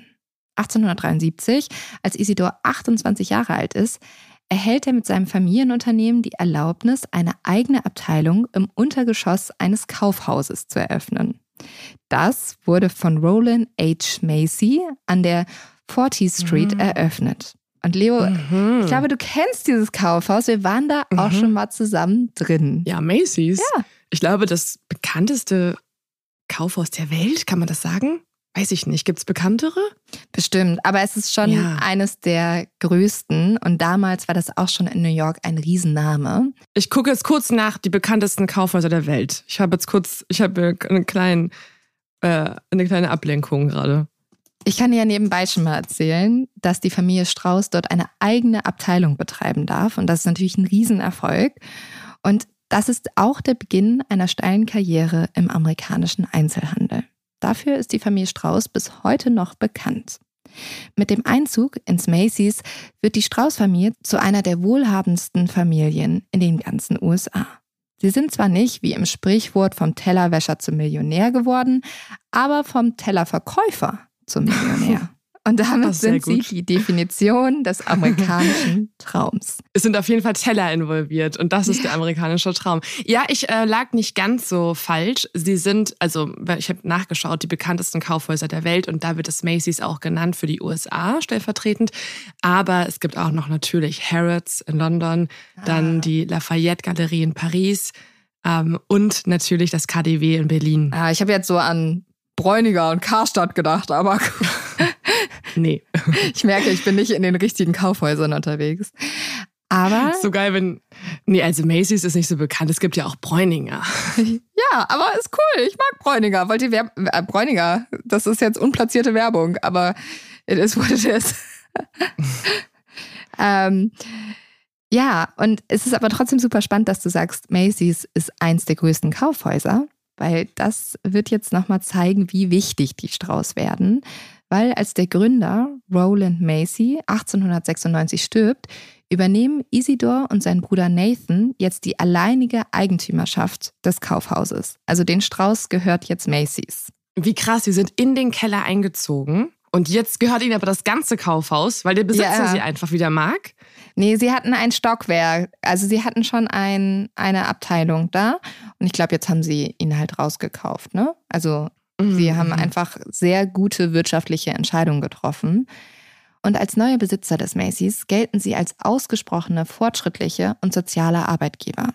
1873, als Isidor 28 Jahre alt ist, erhält er mit seinem Familienunternehmen die Erlaubnis, eine eigene Abteilung im Untergeschoss eines Kaufhauses zu eröffnen. Das wurde von Roland H. Macy an der 40th Street eröffnet. Und Leo, ich glaube, du kennst dieses Kaufhaus. Wir waren da auch schon mal zusammen drin. Ja, Macy's. Ja. Ich glaube, das bekannteste Kaufhaus der Welt, kann man das sagen? Weiß ich nicht. Gibt es bekanntere? Bestimmt, aber es ist schon eines der größten. Und damals war das auch schon in New York ein Riesenname. Ich gucke jetzt kurz nach, die bekanntesten Kaufhäuser der Welt. Ich habe eine kleine Ablenkung gerade. Ich kann dir ja nebenbei schon mal erzählen, dass die Familie Strauß dort eine eigene Abteilung betreiben darf. Und das ist natürlich ein Riesenerfolg. Und das ist auch der Beginn einer steilen Karriere im amerikanischen Einzelhandel. Dafür ist die Familie Strauß bis heute noch bekannt. Mit dem Einzug ins Macy's wird die Strauß-Familie zu einer der wohlhabendsten Familien in den ganzen USA. Sie sind zwar nicht, wie im Sprichwort, vom Tellerwäscher zum Millionär geworden, aber vom Tellerverkäufer zum Millionär. Und damit sind sie die Definition des amerikanischen Traums. Es sind auf jeden Fall Teller involviert und das ist der amerikanische Traum. Ja, ich lag nicht ganz so falsch. Sie sind, also ich habe nachgeschaut, die bekanntesten Kaufhäuser der Welt und da wird das Macy's auch genannt für die USA stellvertretend. Aber es gibt auch noch natürlich Harrods in London, dann die Lafayette-Galerie in Paris und natürlich das KaDeWe in Berlin. Ich habe jetzt so an Bräuniger und Karstadt gedacht, aber nee. Ich merke, ich bin nicht in den richtigen Kaufhäusern unterwegs. Aber so geil, also Macy's ist nicht so bekannt. Es gibt ja auch Bräuninger. Ja, aber ist cool. Ich mag Bräuninger. Wollt ihr Bräuninger? Das ist jetzt unplatzierte Werbung, aber it is what it is. Ja, und es ist aber trotzdem super spannend, dass du sagst, Macy's ist eins der größten Kaufhäuser. Weil das wird jetzt nochmal zeigen, wie wichtig die Strauß werden. Weil als der Gründer Roland Macy 1896 stirbt, übernehmen Isidor und sein Bruder Nathan jetzt die alleinige Eigentümerschaft des Kaufhauses. Also den Strauß gehört jetzt Macy's. Wie krass, sie sind in den Keller eingezogen Und jetzt gehört ihnen aber das ganze Kaufhaus, weil der Besitzer sie einfach wieder mag? Nee, sie hatten ein Stockwerk. Also sie hatten schon eine Abteilung da. Und ich glaube, jetzt haben sie ihn halt rausgekauft, ne? Also sie haben einfach sehr gute wirtschaftliche Entscheidungen getroffen. Und als neue Besitzer des Macy's gelten sie als ausgesprochene, fortschrittliche und soziale Arbeitgeber.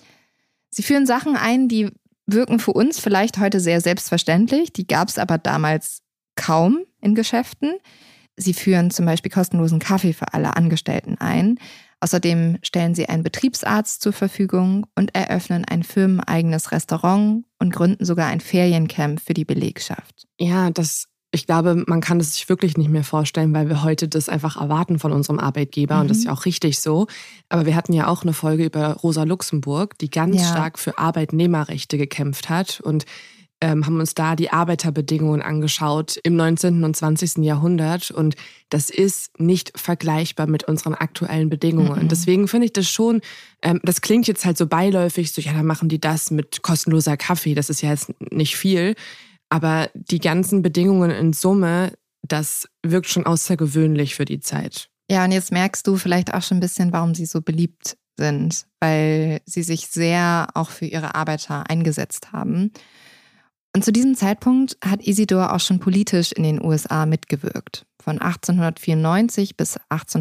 Sie führen Sachen ein, die wirken für uns vielleicht heute sehr selbstverständlich. Die gab es aber damals kaum in Geschäften. Sie führen zum Beispiel kostenlosen Kaffee für alle Angestellten ein. Außerdem stellen sie einen Betriebsarzt zur Verfügung und eröffnen ein firmeneigenes Restaurant und gründen sogar ein Feriencamp für die Belegschaft. Ja, ich glaube, man kann es sich wirklich nicht mehr vorstellen, weil wir heute das einfach erwarten von unserem Arbeitgeber und das ist ja auch richtig so. Aber wir hatten ja auch eine Folge über Rosa Luxemburg, die ganz stark für Arbeitnehmerrechte gekämpft hat und haben uns da die Arbeiterbedingungen angeschaut im 19. und 20. Jahrhundert und das ist nicht vergleichbar mit unseren aktuellen Bedingungen. Deswegen finde ich das schon, das klingt jetzt halt so beiläufig, so ja, dann machen die das mit kostenloser Kaffee, das ist ja jetzt nicht viel, aber die ganzen Bedingungen in Summe, das wirkt schon außergewöhnlich für die Zeit. Ja, und jetzt merkst du vielleicht auch schon ein bisschen, warum sie so beliebt sind, weil sie sich sehr auch für ihre Arbeiter eingesetzt haben. Und zu diesem Zeitpunkt hat Isidor auch schon politisch in den USA mitgewirkt. Von 1894 bis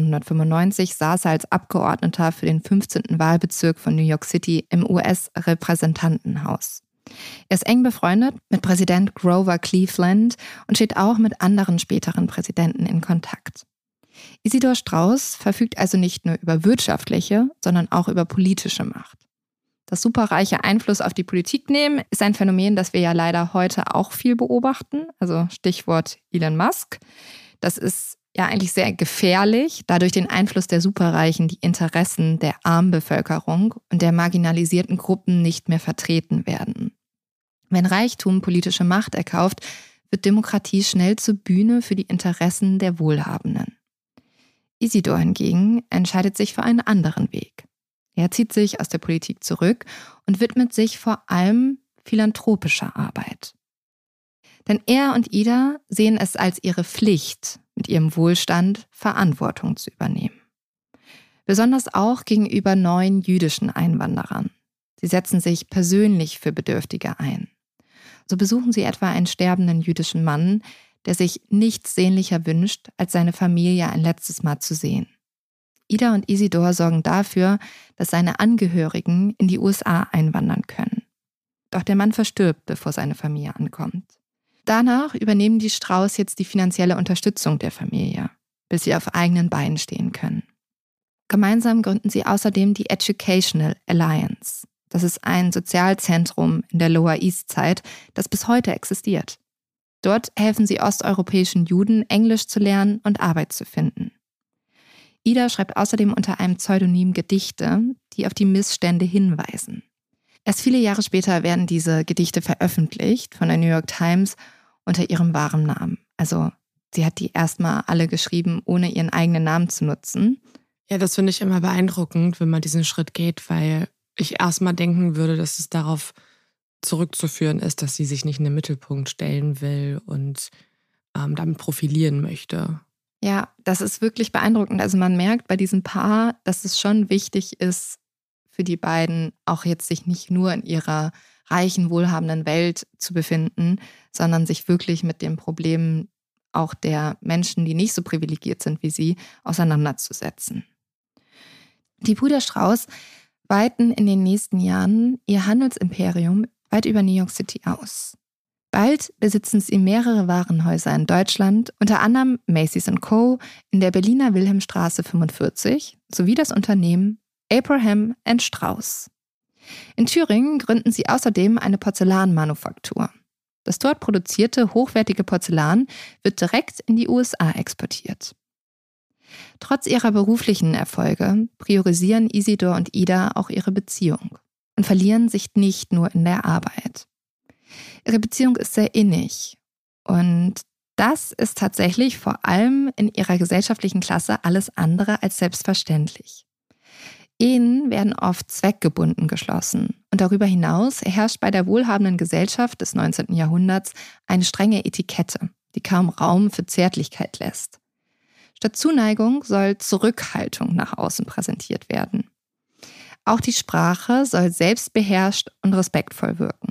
1895 saß er als Abgeordneter für den 15. Wahlbezirk von New York City im US-Repräsentantenhaus. Er ist eng befreundet mit Präsident Grover Cleveland und steht auch mit anderen späteren Präsidenten in Kontakt. Isidor Straus verfügt also nicht nur über wirtschaftliche, sondern auch über politische Macht. Das superreiche Einfluss auf die Politik nehmen ist ein Phänomen, das wir ja leider heute auch viel beobachten. Also Stichwort Elon Musk. Das ist ja eigentlich sehr gefährlich, da durch den Einfluss der Superreichen die Interessen der armen Bevölkerung und der marginalisierten Gruppen nicht mehr vertreten werden. Wenn Reichtum politische Macht erkauft, wird Demokratie schnell zur Bühne für die Interessen der Wohlhabenden. Isidor hingegen entscheidet sich für einen anderen Weg. Er zieht sich aus der Politik zurück und widmet sich vor allem philanthropischer Arbeit. Denn er und Ida sehen es als ihre Pflicht, mit ihrem Wohlstand Verantwortung zu übernehmen. Besonders auch gegenüber neuen jüdischen Einwanderern. Sie setzen sich persönlich für Bedürftige ein. So besuchen sie etwa einen sterbenden jüdischen Mann, der sich nichts sehnlicher wünscht, als seine Familie ein letztes Mal zu sehen. Ida und Isidor sorgen dafür, dass seine Angehörigen in die USA einwandern können. Doch der Mann verstirbt, bevor seine Familie ankommt. Danach übernehmen die Straus jetzt die finanzielle Unterstützung der Familie, bis sie auf eigenen Beinen stehen können. Gemeinsam gründen sie außerdem die Educational Alliance. Das ist ein Sozialzentrum in der Lower East Side, das bis heute existiert. Dort helfen sie osteuropäischen Juden, Englisch zu lernen und Arbeit zu finden. Ida schreibt außerdem unter einem Pseudonym Gedichte, die auf die Missstände hinweisen. Erst viele Jahre später werden diese Gedichte veröffentlicht von der New York Times unter ihrem wahren Namen. Also sie hat die erstmal alle geschrieben, ohne ihren eigenen Namen zu nutzen. Ja, das finde ich immer beeindruckend, wenn man diesen Schritt geht, weil ich erstmal denken würde, dass es darauf zurückzuführen ist, dass sie sich nicht in den Mittelpunkt stellen will und damit profilieren möchte. Ja, das ist wirklich beeindruckend. Also man merkt bei diesem Paar, dass es schon wichtig ist für die beiden, auch jetzt sich nicht nur in ihrer reichen, wohlhabenden Welt zu befinden, sondern sich wirklich mit den Problemen auch der Menschen, die nicht so privilegiert sind wie sie, auseinanderzusetzen. Die Brüder Straus weiten in den nächsten Jahren ihr Handelsimperium weit über New York City aus. Bald besitzen sie mehrere Warenhäuser in Deutschland, unter anderem Macy's & Co. in der Berliner Wilhelmstraße 45 sowie das Unternehmen Abraham & Straus. In Thüringen gründen sie außerdem eine Porzellanmanufaktur. Das dort produzierte hochwertige Porzellan wird direkt in die USA exportiert. Trotz ihrer beruflichen Erfolge priorisieren Isidor und Ida auch ihre Beziehung und verlieren sich nicht nur in der Arbeit. Ihre Beziehung ist sehr innig und das ist tatsächlich vor allem in ihrer gesellschaftlichen Klasse alles andere als selbstverständlich. Ehen werden oft zweckgebunden geschlossen und darüber hinaus herrscht bei der wohlhabenden Gesellschaft des 19. Jahrhunderts eine strenge Etikette, die kaum Raum für Zärtlichkeit lässt. Statt Zuneigung soll Zurückhaltung nach außen präsentiert werden. Auch die Sprache soll selbstbeherrscht und respektvoll wirken.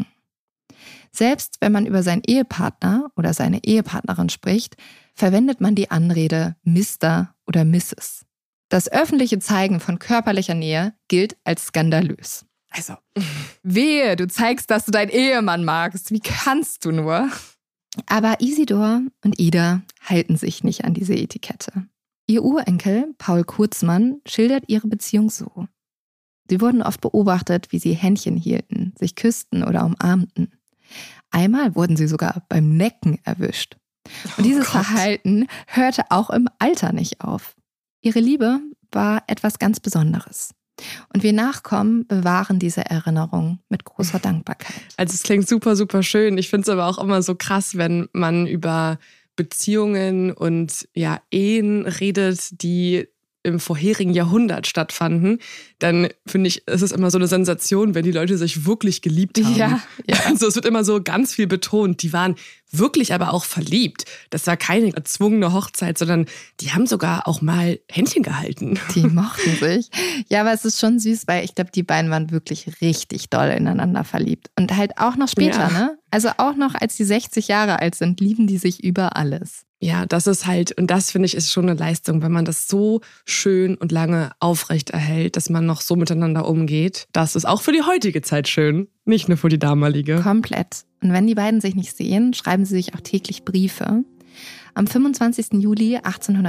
Selbst wenn man über seinen Ehepartner oder seine Ehepartnerin spricht, verwendet man die Anrede Mr. oder Mrs. Das öffentliche Zeigen von körperlicher Nähe gilt als skandalös. Also, wehe, du zeigst, dass du deinen Ehemann magst. Wie kannst du nur? Aber Isidor und Ida halten sich nicht an diese Etikette. Ihr Urenkel, Paul Kurzmann, schildert ihre Beziehung so. Sie wurden oft beobachtet, wie sie Händchen hielten, sich küssten oder umarmten. Einmal wurden sie sogar beim Necken erwischt. Und dieses Verhalten hörte auch im Alter nicht auf. Ihre Liebe war etwas ganz Besonderes. Und wir Nachkommen bewahren diese Erinnerung mit großer Dankbarkeit. Also es klingt super, super schön. Ich finde es aber auch immer so krass, wenn man über Beziehungen und Ehen redet, die im vorherigen Jahrhundert stattfanden, dann finde ich, es ist immer so eine Sensation, wenn die Leute sich wirklich geliebt haben. Ja. Also es wird immer so ganz viel betont. Die waren wirklich aber auch verliebt. Das war keine erzwungene Hochzeit, sondern die haben sogar auch mal Händchen gehalten. Die mochten sich. Ja, aber es ist schon süß, weil ich glaube, die beiden waren wirklich richtig doll ineinander verliebt. Und halt auch noch später, ne? Also auch noch, als die 60 Jahre alt sind, lieben die sich über alles. Ja, das ist halt, und das finde ich ist schon eine Leistung, wenn man das so schön und lange aufrecht erhält, dass man noch so miteinander umgeht. Das ist auch für die heutige Zeit schön, nicht nur für die damalige. Komplett. Und wenn die beiden sich nicht sehen, schreiben sie sich auch täglich Briefe. Am 25. Juli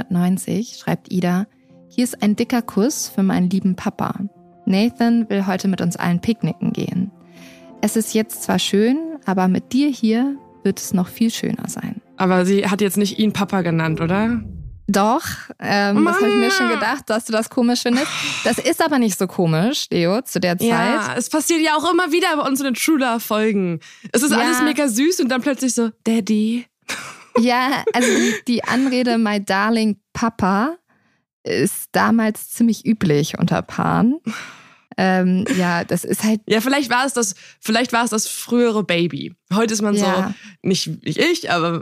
1890 schreibt Ida: Hier ist ein dicker Kuss für meinen lieben Papa. Nathan will heute mit uns allen picknicken gehen. Es ist jetzt zwar schön, aber mit dir hier wird es noch viel schöner sein. Aber sie hat jetzt nicht ihn Papa genannt, oder? Doch, das habe ich mir schon gedacht, dass du das komisch findest. Das ist aber nicht so komisch, Leo, zu der Zeit. Ja, es passiert ja auch immer wieder bei uns in den True Love Folgen. Es ist alles mega süß und dann plötzlich so, Daddy. Ja, also die Anrede My Darling Papa ist damals ziemlich üblich unter Paaren. Das ist halt... Ja, vielleicht war es das frühere Baby. Heute ist man so, nicht ich, aber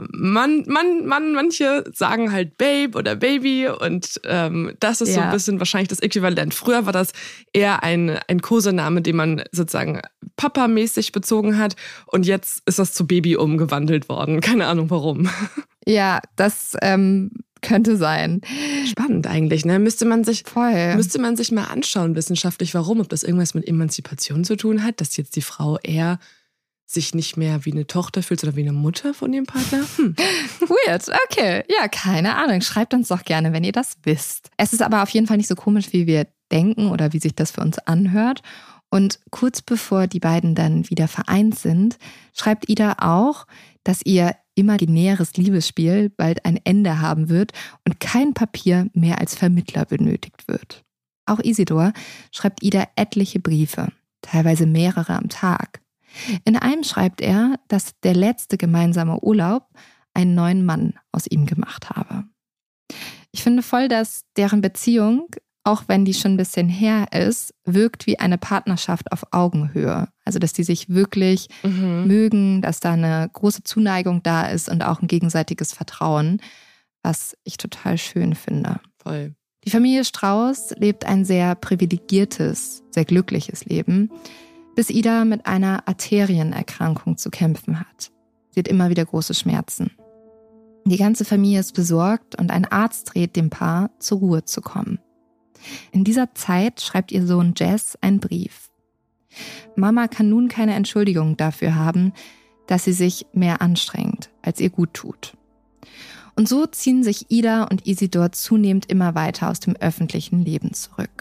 manche sagen halt Babe oder Baby und das ist so ein bisschen wahrscheinlich das Äquivalent. Früher war das eher ein Kosename, den man sozusagen Papa-mäßig bezogen hat und jetzt ist das zu Baby umgewandelt worden. Keine Ahnung warum. Ja, das... könnte sein. Spannend eigentlich, ne? Müsste man sich mal anschauen wissenschaftlich, warum, ob das irgendwas mit Emanzipation zu tun hat, dass jetzt die Frau eher sich nicht mehr wie eine Tochter fühlt oder wie eine Mutter von ihrem Partner. Weird, okay. Ja, keine Ahnung. Schreibt uns doch gerne, wenn ihr das wisst. Es ist aber auf jeden Fall nicht so komisch, wie wir denken oder wie sich das für uns anhört. Und kurz bevor die beiden dann wieder vereint sind, schreibt Ida auch, dass ihr imaginäres Liebesspiel bald ein Ende haben wird und kein Papier mehr als Vermittler benötigt wird. Auch Isidor schreibt Ida etliche Briefe, teilweise mehrere am Tag. In einem schreibt er, dass der letzte gemeinsame Urlaub einen neuen Mann aus ihm gemacht habe. Ich finde voll, dass deren Beziehung, auch wenn die schon ein bisschen her ist, wirkt wie eine Partnerschaft auf Augenhöhe. Also, dass die sich wirklich mögen, dass da eine große Zuneigung da ist und auch ein gegenseitiges Vertrauen, was ich total schön finde. Voll. Die Familie Strauß lebt ein sehr privilegiertes, sehr glückliches Leben, bis Ida mit einer Arterienerkrankung zu kämpfen hat. Sie hat immer wieder große Schmerzen. Die ganze Familie ist besorgt und ein Arzt rät dem Paar, zur Ruhe zu kommen. In dieser Zeit schreibt ihr Sohn Jess einen Brief. Mama kann nun keine Entschuldigung dafür haben, dass sie sich mehr anstrengt, als ihr gut tut. Und so ziehen sich Ida und Isidor zunehmend immer weiter aus dem öffentlichen Leben zurück.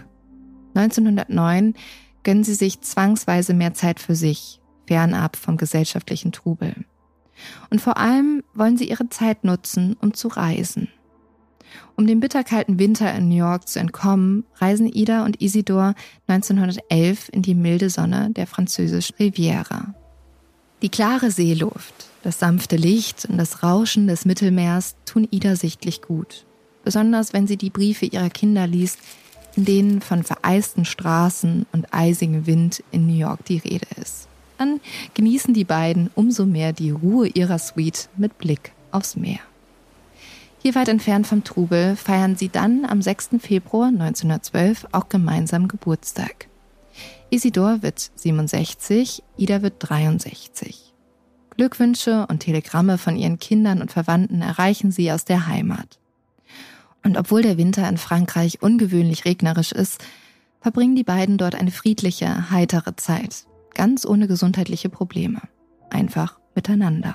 1909 gönnen sie sich zwangsweise mehr Zeit für sich, fernab vom gesellschaftlichen Trubel. Und vor allem wollen sie ihre Zeit nutzen, um zu reisen. Um dem bitterkalten Winter in New York zu entkommen, reisen Ida und Isidor 1911 in die milde Sonne der französischen Riviera. Die klare Seeluft, das sanfte Licht und das Rauschen des Mittelmeers tun Ida sichtlich gut. Besonders wenn sie die Briefe ihrer Kinder liest, in denen von vereisten Straßen und eisigem Wind in New York die Rede ist. Dann genießen die beiden umso mehr die Ruhe ihrer Suite mit Blick aufs Meer. Hier weit entfernt vom Trubel feiern sie dann am 6. Februar 1912 auch gemeinsam Geburtstag. Isidor wird 67, Ida wird 63. Glückwünsche und Telegramme von ihren Kindern und Verwandten erreichen sie aus der Heimat. Und obwohl der Winter in Frankreich ungewöhnlich regnerisch ist, verbringen die beiden dort eine friedliche, heitere Zeit, ganz ohne gesundheitliche Probleme. Einfach miteinander.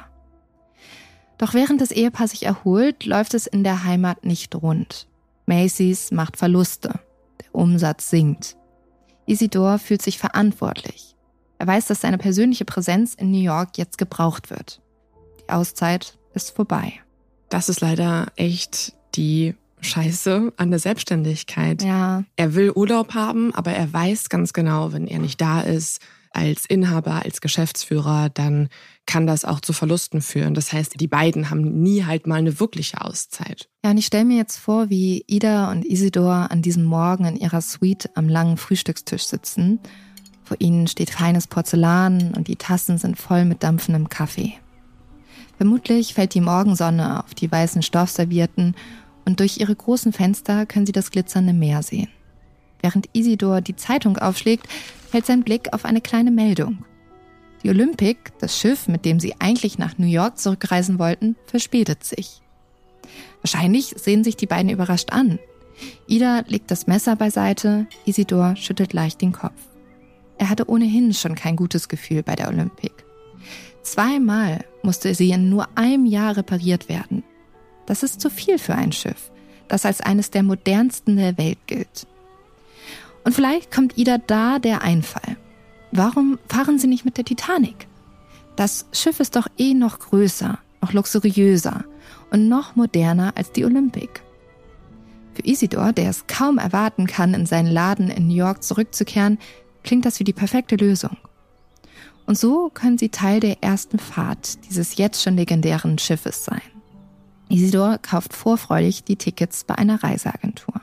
Doch während das Ehepaar sich erholt, läuft es in der Heimat nicht rund. Macy's macht Verluste, der Umsatz sinkt. Isidor fühlt sich verantwortlich. Er weiß, dass seine persönliche Präsenz in New York jetzt gebraucht wird. Die Auszeit ist vorbei. Das ist leider echt die Scheiße an der Selbstständigkeit. Ja. Er will Urlaub haben, aber er weiß ganz genau, wenn er nicht da ist, als Inhaber, als Geschäftsführer, dann kann das auch zu Verlusten führen. Das heißt, die beiden haben nie halt mal eine wirkliche Auszeit. Ja, und ich stelle mir jetzt vor, wie Ida und Isidor an diesem Morgen in ihrer Suite am langen Frühstückstisch sitzen. Vor ihnen steht feines Porzellan und die Tassen sind voll mit dampfendem Kaffee. Vermutlich fällt die Morgensonne auf die weißen Stoffservietten und durch ihre großen Fenster können sie das glitzernde Meer sehen. Während Isidor die Zeitung aufschlägt, fällt sein Blick auf eine kleine Meldung. Die Olympic, das Schiff, mit dem sie eigentlich nach New York zurückreisen wollten, verspätet sich. Wahrscheinlich sehen sich die beiden überrascht an. Ida legt das Messer beiseite, Isidor schüttelt leicht den Kopf. Er hatte ohnehin schon kein gutes Gefühl bei der Olympic. 2-mal musste sie in nur einem Jahr repariert werden. Das ist zu viel für ein Schiff, das als eines der modernsten der Welt gilt. Und vielleicht kommt Ida da der Einfall. Warum fahren sie nicht mit der Titanic? Das Schiff ist doch noch größer, noch luxuriöser und noch moderner als die Olympic. Für Isidor, der es kaum erwarten kann, in seinen Laden in New York zurückzukehren, klingt das wie die perfekte Lösung. Und so können sie Teil der ersten Fahrt dieses jetzt schon legendären Schiffes sein. Isidor kauft vorfreudig die Tickets bei einer Reiseagentur.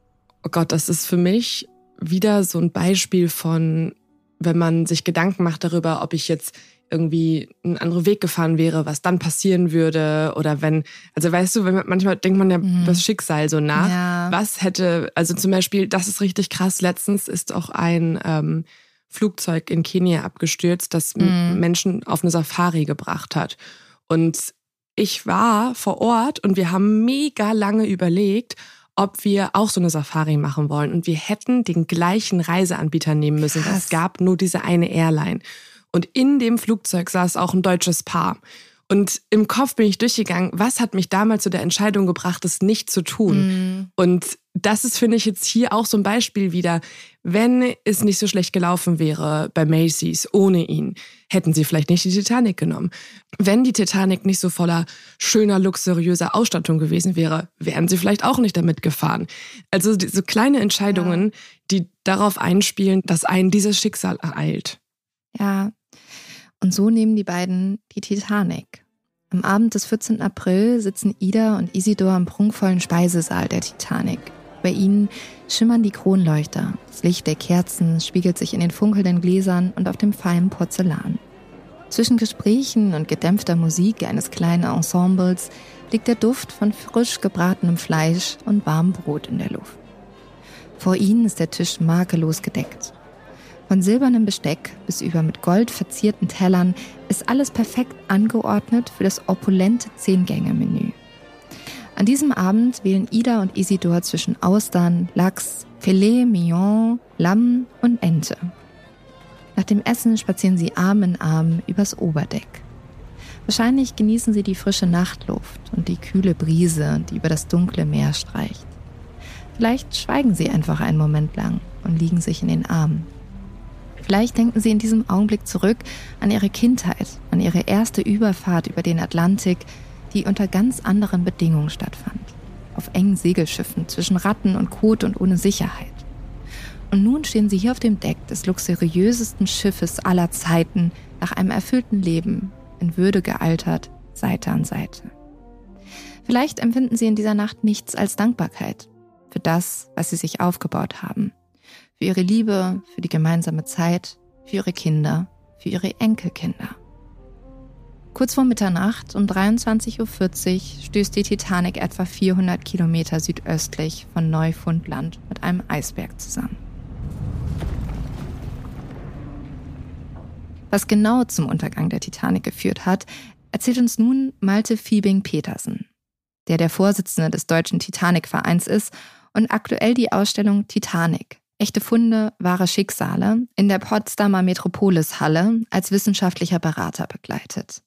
Oh Gott, das ist für mich wieder so ein Beispiel von, wenn man sich Gedanken macht darüber, ob ich jetzt irgendwie einen anderen Weg gefahren wäre, was dann passieren würde oder wenn, also weißt du, manchmal denkt man ja das Schicksal so nach, Ja. Was hätte, also zum Beispiel, das ist richtig krass, letztens ist auch ein Flugzeug in Kenia abgestürzt, das Menschen auf eine Safari gebracht hat und ich war vor Ort und wir haben mega lange überlegt, ob wir auch so eine Safari machen wollen. Und wir hätten den gleichen Reiseanbieter nehmen müssen. Krass. Es gab nur diese eine Airline. Und in dem Flugzeug saß auch ein deutsches Paar. Und im Kopf bin ich durchgegangen, was hat mich damals zu der Entscheidung gebracht, das nicht zu tun? Und das ist, finde ich, jetzt hier auch so ein Beispiel wieder. Wenn es nicht so schlecht gelaufen wäre bei Macy's ohne ihn, hätten sie vielleicht nicht die Titanic genommen. Wenn die Titanic nicht so voller schöner, luxuriöser Ausstattung gewesen wäre, wären sie vielleicht auch nicht damit gefahren. Also so kleine Entscheidungen, die darauf einspielen, dass einen dieses Schicksal ereilt. Ja, und so nehmen die beiden die Titanic. Am Abend des 14. April sitzen Ida und Isidor im prunkvollen Speisesaal der Titanic. Bei ihnen schimmern die Kronleuchter. Das Licht der Kerzen spiegelt sich in den funkelnden Gläsern und auf dem feinen Porzellan. Zwischen Gesprächen und gedämpfter Musik eines kleinen Ensembles liegt der Duft von frisch gebratenem Fleisch und warmem Brot in der Luft. Vor ihnen ist der Tisch makellos gedeckt. Von silbernem Besteck bis über mit Gold verzierten Tellern ist alles perfekt angeordnet für das opulente 10-Gänge-Menü. An diesem Abend wählen Ida und Isidor zwischen Austern, Lachs, Filet Mignon, Lamm und Ente. Nach dem Essen spazieren sie Arm in Arm übers Oberdeck. Wahrscheinlich genießen sie die frische Nachtluft und die kühle Brise, die über das dunkle Meer streicht. Vielleicht schweigen sie einfach einen Moment lang und liegen sich in den Armen. Vielleicht denken sie in diesem Augenblick zurück an ihre Kindheit, an ihre erste Überfahrt über den Atlantik, die unter ganz anderen Bedingungen stattfand. Auf engen Segelschiffen, zwischen Ratten und Kot und ohne Sicherheit. Und nun stehen sie hier auf dem Deck des luxuriösesten Schiffes aller Zeiten, nach einem erfüllten Leben, in Würde gealtert, Seite an Seite. Vielleicht empfinden sie in dieser Nacht nichts als Dankbarkeit für das, was sie sich aufgebaut haben. Für ihre Liebe, für die gemeinsame Zeit, für ihre Kinder, für ihre Enkelkinder. Kurz vor Mitternacht um 23:40 Uhr stößt die Titanic etwa 400 Kilometer südöstlich von Neufundland mit einem Eisberg zusammen. Was genau zum Untergang der Titanic geführt hat, erzählt uns nun Malte Fiebing-Petersen, der Vorsitzende des Deutschen Titanic-Vereins ist und aktuell die Ausstellung Titanic – Echte Funde, wahre Schicksale in der Potsdamer Metropolis-Halle als wissenschaftlicher Berater begleitet.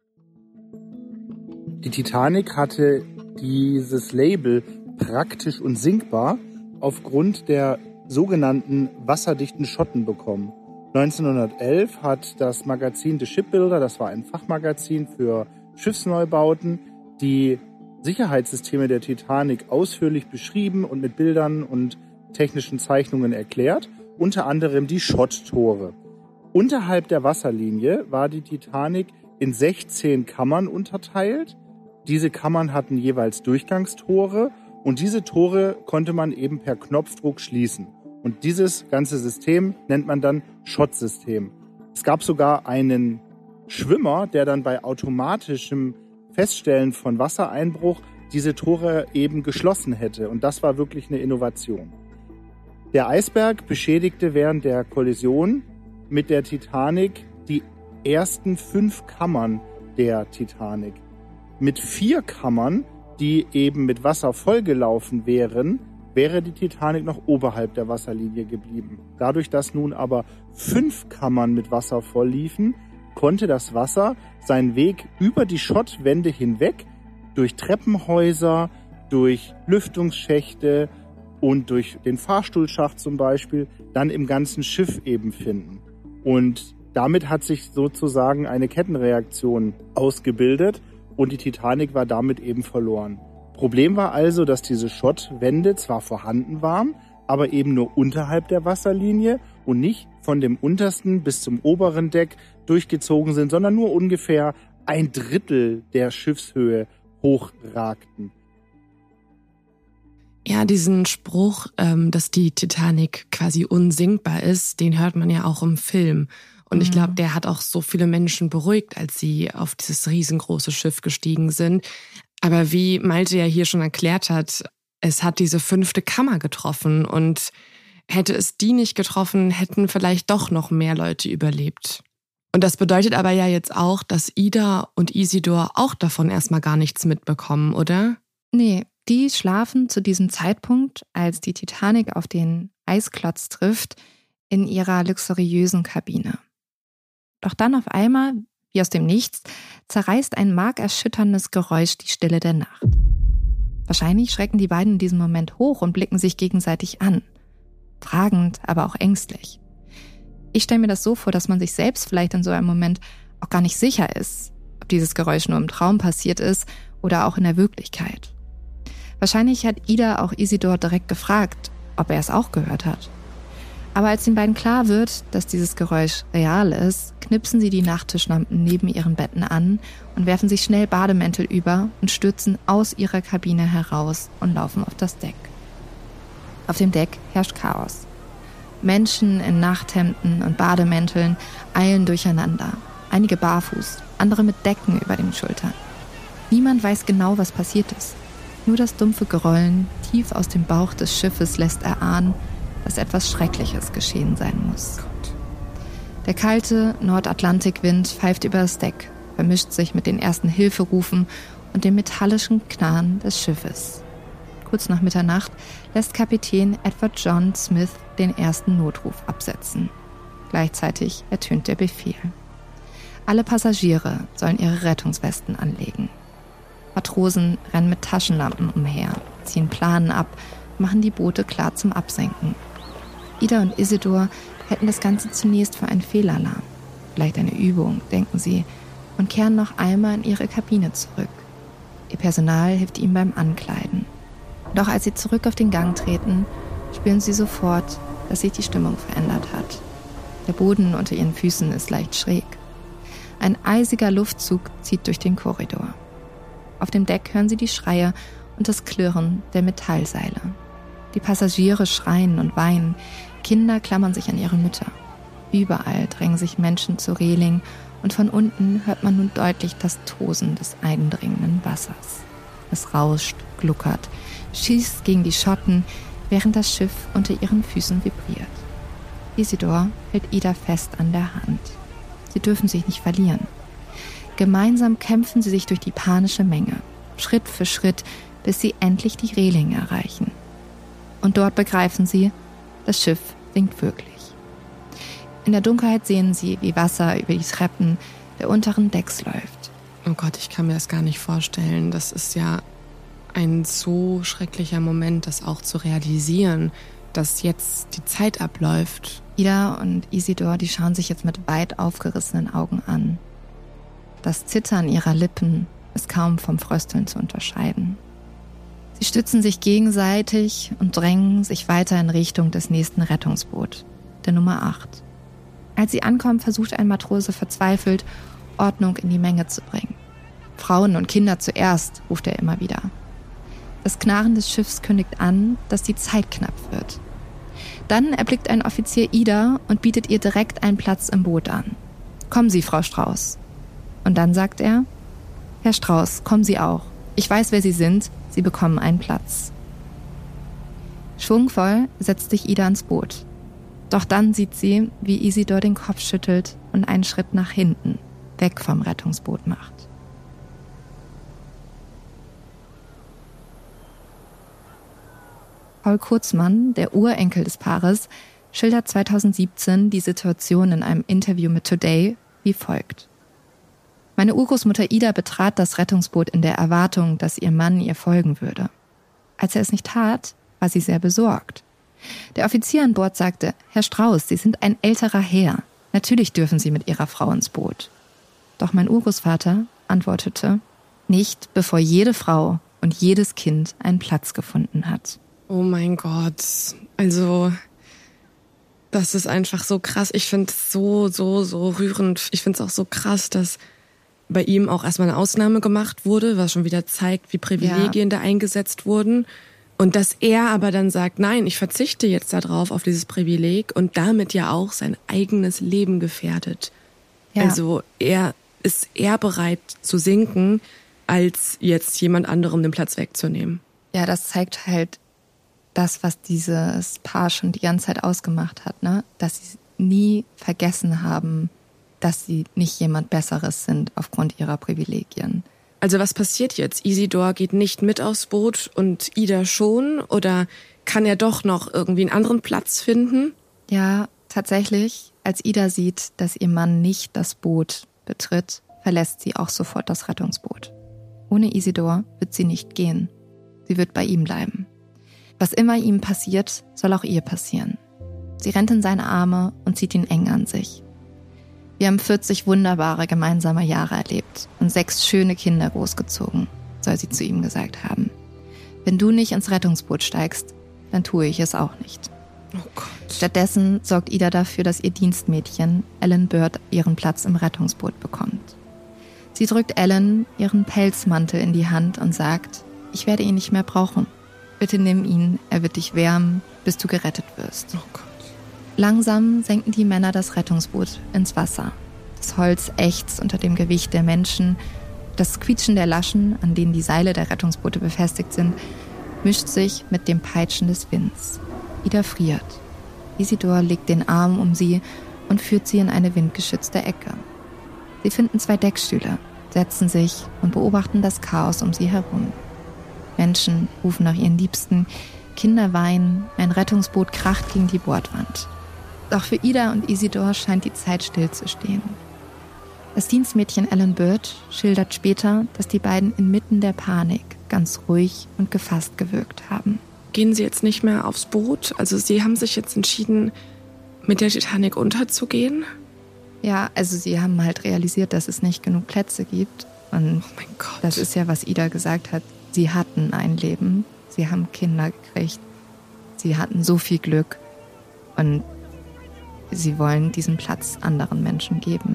Die Titanic hatte dieses Label praktisch unsinkbar aufgrund der sogenannten wasserdichten Schotten bekommen. 1911 hat das Magazin The Shipbuilder, das war ein Fachmagazin für Schiffsneubauten, die Sicherheitssysteme der Titanic ausführlich beschrieben und mit Bildern und technischen Zeichnungen erklärt, unter anderem die Schotttore. Unterhalb der Wasserlinie war die Titanic in 16 Kammern unterteilt. Diese Kammern hatten jeweils Durchgangstore und diese Tore konnte man eben per Knopfdruck schließen. Und dieses ganze System nennt man dann Schottsystem. Es gab sogar einen Schwimmer, der dann bei automatischem Feststellen von Wassereinbruch diese Tore eben geschlossen hätte. Und das war wirklich eine Innovation. Der Eisberg beschädigte während der Kollision mit der Titanic die ersten 5 Kammern der Titanic. Mit 4 Kammern, die eben mit Wasser vollgelaufen wären, wäre die Titanic noch oberhalb der Wasserlinie geblieben. Dadurch, dass nun aber 5 Kammern mit Wasser voll liefen, konnte das Wasser seinen Weg über die Schottwände hinweg, durch Treppenhäuser, durch Lüftungsschächte und durch den Fahrstuhlschacht zum Beispiel, dann im ganzen Schiff eben finden. Und damit hat sich sozusagen eine Kettenreaktion ausgebildet und die Titanic war damit eben verloren. Problem war also, dass diese Schottwände zwar vorhanden waren, aber eben nur unterhalb der Wasserlinie und nicht von dem untersten bis zum oberen Deck durchgezogen sind, sondern nur ungefähr 1/3 der Schiffshöhe hochragten. Ja, diesen Spruch, dass die Titanic quasi unsinkbar ist, den hört man ja auch im Film. Und ich glaube, der hat auch so viele Menschen beruhigt, als sie auf dieses riesengroße Schiff gestiegen sind. Aber wie Malte ja hier schon erklärt hat, es hat diese 5. Kammer getroffen und hätte es die nicht getroffen, hätten vielleicht doch noch mehr Leute überlebt. Und das bedeutet aber ja jetzt auch, dass Ida und Isidor auch davon erstmal gar nichts mitbekommen, oder? Nee, die schlafen zu diesem Zeitpunkt, als die Titanic auf den Eisklotz trifft, in ihrer luxuriösen Kabine. Doch dann auf einmal, wie aus dem Nichts, zerreißt ein markerschütterndes Geräusch die Stille der Nacht. Wahrscheinlich schrecken die beiden in diesem Moment hoch und blicken sich gegenseitig an. Fragend, aber auch ängstlich. Ich stelle mir das so vor, dass man sich selbst vielleicht in so einem Moment auch gar nicht sicher ist, ob dieses Geräusch nur im Traum passiert ist oder auch in der Wirklichkeit. Wahrscheinlich hat Ida auch Isidor direkt gefragt, ob er es auch gehört hat. Aber als den beiden klar wird, dass dieses Geräusch real ist, knipsen sie die Nachttischlampen neben ihren Betten an und werfen sich schnell Bademäntel über und stürzen aus ihrer Kabine heraus und laufen auf das Deck. Auf dem Deck herrscht Chaos. Menschen in Nachthemden und Bademänteln eilen durcheinander. Einige barfuß, andere mit Decken über den Schultern. Niemand weiß genau, was passiert ist. Nur das dumpfe Grollen tief aus dem Bauch des Schiffes lässt erahnen, dass etwas Schreckliches geschehen sein muss. Der kalte Nordatlantikwind pfeift über das Deck, vermischt sich mit den ersten Hilferufen und dem metallischen Knarren des Schiffes. Kurz nach Mitternacht lässt Kapitän Edward John Smith den ersten Notruf absetzen. Gleichzeitig ertönt der Befehl. Alle Passagiere sollen ihre Rettungswesten anlegen. Matrosen rennen mit Taschenlampen umher, ziehen Planen ab, machen die Boote klar zum Absenken. Ida und Isidor hätten das Ganze zunächst für einen Fehlalarm. Vielleicht eine Übung, denken sie, und kehren noch einmal in ihre Kabine zurück. Ihr Personal hilft ihnen beim Ankleiden. Doch als sie zurück auf den Gang treten, spüren sie sofort, dass sich die Stimmung verändert hat. Der Boden unter ihren Füßen ist leicht schräg. Ein eisiger Luftzug zieht durch den Korridor. Auf dem Deck hören sie die Schreie und das Klirren der Metallseile. Die Passagiere schreien und weinen, Kinder klammern sich an ihre Mütter. Überall drängen sich Menschen zur Reling und von unten hört man nun deutlich das Tosen des eindringenden Wassers. Es rauscht, gluckert, schießt gegen die Schotten, während das Schiff unter ihren Füßen vibriert. Isidor hält Ida fest an der Hand. Sie dürfen sich nicht verlieren. Gemeinsam kämpfen sie sich durch die panische Menge, Schritt für Schritt, bis sie endlich die Reling erreichen. Und dort begreifen sie, das Schiff sinkt wirklich. In der Dunkelheit sehen sie, wie Wasser über die Treppen der unteren Decks läuft. Oh Gott, ich kann mir das gar nicht vorstellen. Das ist ja ein so schrecklicher Moment, das auch zu realisieren, dass jetzt die Zeit abläuft. Ida und Isidor, die schauen sich jetzt mit weit aufgerissenen Augen an. Das Zittern ihrer Lippen ist kaum vom Frösteln zu unterscheiden. Sie stützen sich gegenseitig und drängen sich weiter in Richtung des nächsten Rettungsboots, der Nummer 8. Als sie ankommen, versucht ein Matrose verzweifelt, Ordnung in die Menge zu bringen. Frauen und Kinder zuerst, ruft er immer wieder. Das Knarren des Schiffs kündigt an, dass die Zeit knapp wird. Dann erblickt ein Offizier Ida und bietet ihr direkt einen Platz im Boot an. Kommen Sie, Frau Strauß. Und dann sagt er, Herr Strauß, kommen Sie auch. Ich weiß, wer Sie sind. Sie bekommen einen Platz. Schwungvoll setzt sich Ida ins Boot. Doch dann sieht sie, wie Isidor den Kopf schüttelt und einen Schritt nach hinten, weg vom Rettungsboot macht. Paul Kurzmann, der Urenkel des Paares, schildert 2017 die Situation in einem Interview mit Today wie folgt. Meine Urgroßmutter Ida betrat das Rettungsboot in der Erwartung, dass ihr Mann ihr folgen würde. Als er es nicht tat, war sie sehr besorgt. Der Offizier an Bord sagte, Herr Strauß, Sie sind ein älterer Herr. Natürlich dürfen Sie mit Ihrer Frau ins Boot. Doch mein Urgroßvater antwortete, nicht bevor jede Frau und jedes Kind einen Platz gefunden hat. Oh mein Gott, also das ist einfach so krass. Ich finde es so rührend. Ich finde es auch so krass, dass bei ihm auch erstmal eine Ausnahme gemacht wurde, was schon wieder zeigt, wie Privilegien da eingesetzt wurden. Und dass er aber dann sagt, nein, ich verzichte jetzt darauf, auf dieses Privileg und damit ja auch sein eigenes Leben gefährdet. Ja. Also er ist eher bereit zu sinken, als jetzt jemand anderem den Platz wegzunehmen. Ja, das zeigt halt das, was dieses Paar schon die ganze Zeit ausgemacht hat, ne? Dass sie nie vergessen haben, dass sie nicht jemand Besseres sind aufgrund ihrer Privilegien. Also was passiert jetzt? Isidor geht nicht mit aufs Boot und Ida schon? Oder kann er doch noch irgendwie einen anderen Platz finden? Ja, tatsächlich. Als Ida sieht, dass ihr Mann nicht das Boot betritt, verlässt sie auch sofort das Rettungsboot. Ohne Isidor wird sie nicht gehen. Sie wird bei ihm bleiben. Was immer ihm passiert, soll auch ihr passieren. Sie rennt in seine Arme und zieht ihn eng an sich. Wir haben 40 wunderbare gemeinsame Jahre erlebt und 6 schöne Kinder großgezogen, soll sie zu ihm gesagt haben. Wenn du nicht ins Rettungsboot steigst, dann tue ich es auch nicht. Oh Gott. Stattdessen sorgt Ida dafür, dass ihr Dienstmädchen Ellen Bird ihren Platz im Rettungsboot bekommt. Sie drückt Ellen ihren Pelzmantel in die Hand und sagt, ich werde ihn nicht mehr brauchen. Bitte nimm ihn, er wird dich wärmen, bis du gerettet wirst. Oh Gott. Langsam senken die Männer das Rettungsboot ins Wasser. Das Holz ächzt unter dem Gewicht der Menschen. Das Quietschen der Laschen, an denen die Seile der Rettungsboote befestigt sind, mischt sich mit dem Peitschen des Winds. Ida friert. Isidor legt den Arm um sie und führt sie in eine windgeschützte Ecke. Sie finden 2 Deckstühle, setzen sich und beobachten das Chaos um sie herum. Menschen rufen nach ihren Liebsten, Kinder weinen, ein Rettungsboot kracht gegen die Bordwand. Doch für Ida und Isidor scheint die Zeit stillzustehen. Das Dienstmädchen Ellen Bird schildert später, dass die beiden inmitten der Panik ganz ruhig und gefasst gewirkt haben. Gehen Sie jetzt nicht mehr aufs Boot? Also Sie haben sich jetzt entschieden, mit der Titanic unterzugehen? Ja, also sie haben halt realisiert, dass es nicht genug Plätze gibt. Und oh mein Gott. Das ist ja, was Ida gesagt hat. Sie hatten ein Leben, sie haben Kinder gekriegt, sie hatten so viel Glück und sie wollen diesen Platz anderen Menschen geben.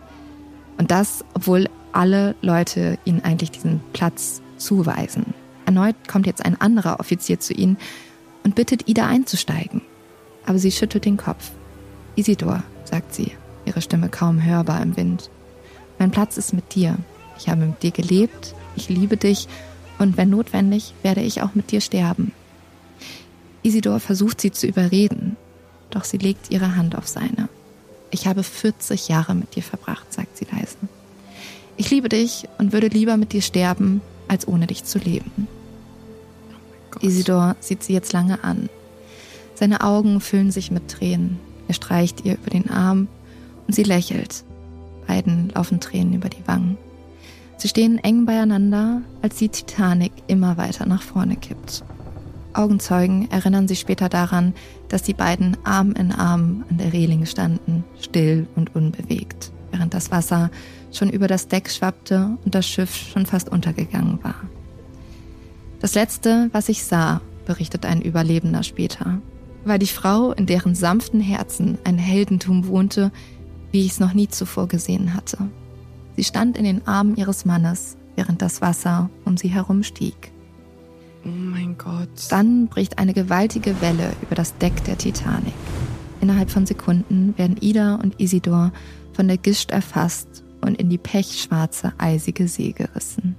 Und das, obwohl alle Leute ihnen eigentlich diesen Platz zuweisen. Erneut kommt jetzt ein anderer Offizier zu ihnen und bittet Ida einzusteigen. Aber sie schüttelt den Kopf. Isidor, sagt sie, ihre Stimme kaum hörbar im Wind. Mein Platz ist mit dir. Ich habe mit dir gelebt, ich liebe dich und wenn notwendig, werde ich auch mit dir sterben. Isidor versucht sie zu überreden, doch sie legt ihre Hand auf seine. Ich habe 40 Jahre mit dir verbracht, sagt sie leise. Ich liebe dich und würde lieber mit dir sterben, als ohne dich zu leben. Isidor sieht sie jetzt lange an. Seine Augen füllen sich mit Tränen. Er streicht ihr über den Arm und sie lächelt. Beiden laufen Tränen über die Wangen. Sie stehen eng beieinander, als die Titanic immer weiter nach vorne kippt. Augenzeugen erinnern sich später daran, dass die beiden Arm in Arm an der Reling standen, still und unbewegt, während das Wasser schon über das Deck schwappte und das Schiff schon fast untergegangen war. Das Letzte, was ich sah, berichtet ein Überlebender später, war die Frau, in deren sanften Herzen ein Heldentum wohnte, wie ich es noch nie zuvor gesehen hatte. Sie stand in den Armen ihres Mannes, während das Wasser um sie herum stieg. Oh mein Gott. Dann bricht eine gewaltige Welle über das Deck der Titanic. Innerhalb von Sekunden werden Ida und Isidor von der Gischt erfasst und in die pechschwarze, eisige See gerissen.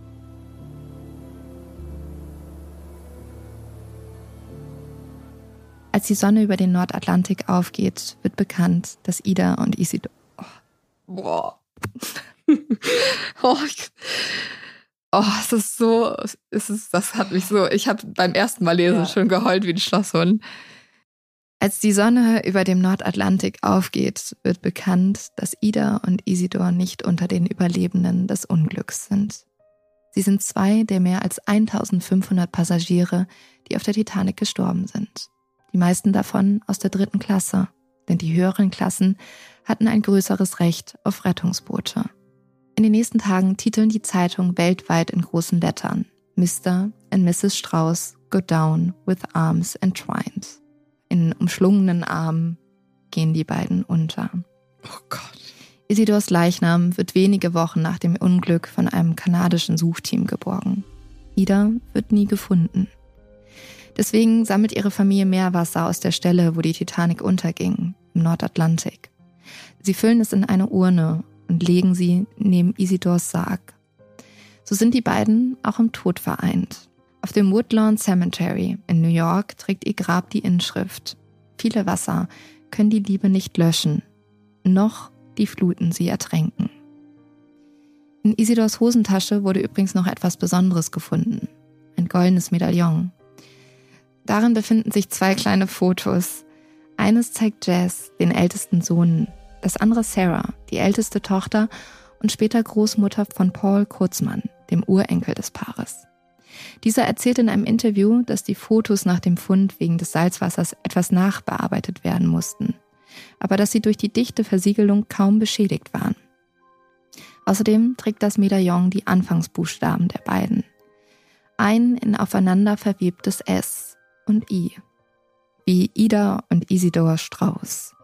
Als die Sonne über den Nordatlantik aufgeht, wird bekannt, dass Ida und Isidor... Boah. Das hat mich so, ich habe beim ersten Mal lesen schon geheult wie ein Schlosshund. Als die Sonne über dem Nordatlantik aufgeht, wird bekannt, dass Ida und Isidor nicht unter den Überlebenden des Unglücks sind. Sie sind 2 der mehr als 1500 Passagiere, die auf der Titanic gestorben sind. Die meisten davon aus der 3. Klasse, denn die höheren Klassen hatten ein größeres Recht auf Rettungsboote. In den nächsten Tagen titeln die Zeitungen weltweit in großen Lettern: Mr. and Mrs. Strauss go down with arms entwined. In umschlungenen Armen gehen die beiden unter. Oh Gott. Isidors Leichnam wird wenige Wochen nach dem Unglück von einem kanadischen Suchteam geborgen. Ida wird nie gefunden. Deswegen sammelt ihre Familie Meerwasser aus der Stelle, wo die Titanic unterging, im Nordatlantik. Sie füllen es in eine Urne und legen sie neben Isidors Sarg. So sind die beiden auch im Tod vereint. Auf dem Woodlawn Cemetery in New York trägt ihr Grab die Inschrift: Viele Wasser können die Liebe nicht löschen, noch die Fluten sie ertränken. In Isidors Hosentasche wurde übrigens noch etwas Besonderes gefunden: ein goldenes Medaillon. Darin befinden sich 2 kleine Fotos. Eines zeigt Jazz, den ältesten Sohn, das andere Sarah, die älteste Tochter und später Großmutter von Paul Kurtzman, dem Urenkel des Paares. Dieser erzählt in einem Interview, dass die Fotos nach dem Fund wegen des Salzwassers etwas nachbearbeitet werden mussten, aber dass sie durch die dichte Versiegelung kaum beschädigt waren. Außerdem trägt das Medaillon die Anfangsbuchstaben der beiden. Ein in aufeinander verwebtes S und I, wie Ida und Isidor Strauss.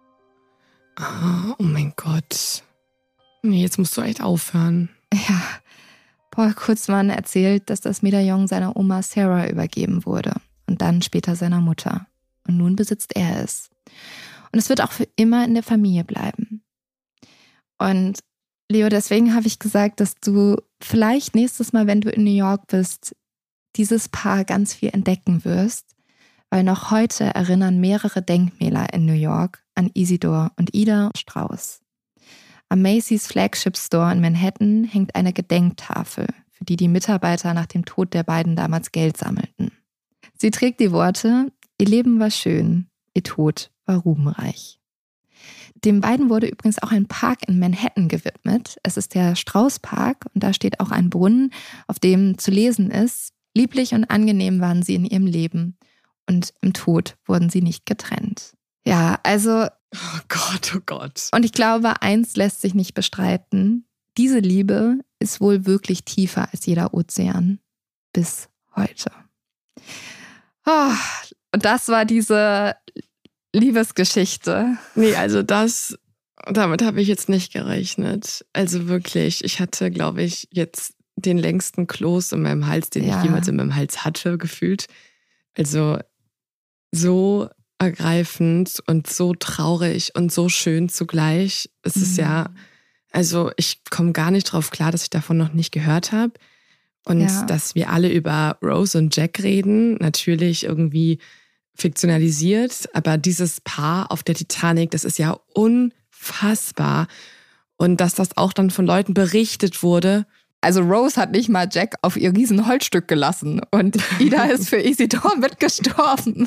Oh mein Gott. Nee, jetzt musst du echt aufhören. Ja, Paul Kurtzman erzählt, dass das Medaillon seiner Oma Sarah übergeben wurde und dann später seiner Mutter. Und nun besitzt er es. Und es wird auch für immer in der Familie bleiben. Und Leo, deswegen habe ich gesagt, dass du vielleicht nächstes Mal, wenn du in New York bist, dieses Paar ganz viel entdecken wirst, weil noch heute erinnern mehrere Denkmäler in New York an Isidor und Ida Strauss. Am Macy's Flagship Store in Manhattan hängt eine Gedenktafel, für die die Mitarbeiter nach dem Tod der beiden damals Geld sammelten. Sie trägt die Worte: Ihr Leben war schön, ihr Tod war ruhmreich. Den beiden wurde übrigens auch ein Park in Manhattan gewidmet. Es ist der Strauss Park und da steht auch ein Brunnen, auf dem zu lesen ist: Lieblich und angenehm waren sie in ihrem Leben und im Tod wurden sie nicht getrennt. Ja, also... Oh Gott, oh Gott. Und ich glaube, eins lässt sich nicht bestreiten: Diese Liebe ist wohl wirklich tiefer als jeder Ozean. Bis heute. Oh, und das war diese Liebesgeschichte. Nee, also damit habe ich jetzt nicht gerechnet. Also wirklich, ich hatte, glaube ich, jetzt den längsten Kloß in meinem Hals, den ich jemals in meinem Hals hatte, gefühlt. Also so ergreifend und so traurig und so schön zugleich. Es ist ja, Also ich komme gar nicht drauf klar, dass ich davon noch nicht gehört habe. Und dass wir alle über Rose und Jack reden, natürlich irgendwie fiktionalisiert. Aber dieses Paar auf der Titanic, das ist ja unfassbar. Und dass das auch dann von Leuten berichtet wurde. Also Rose hat nicht mal Jack auf ihr riesen Holzstück gelassen. Und Ida ist für Isidor mitgestorben.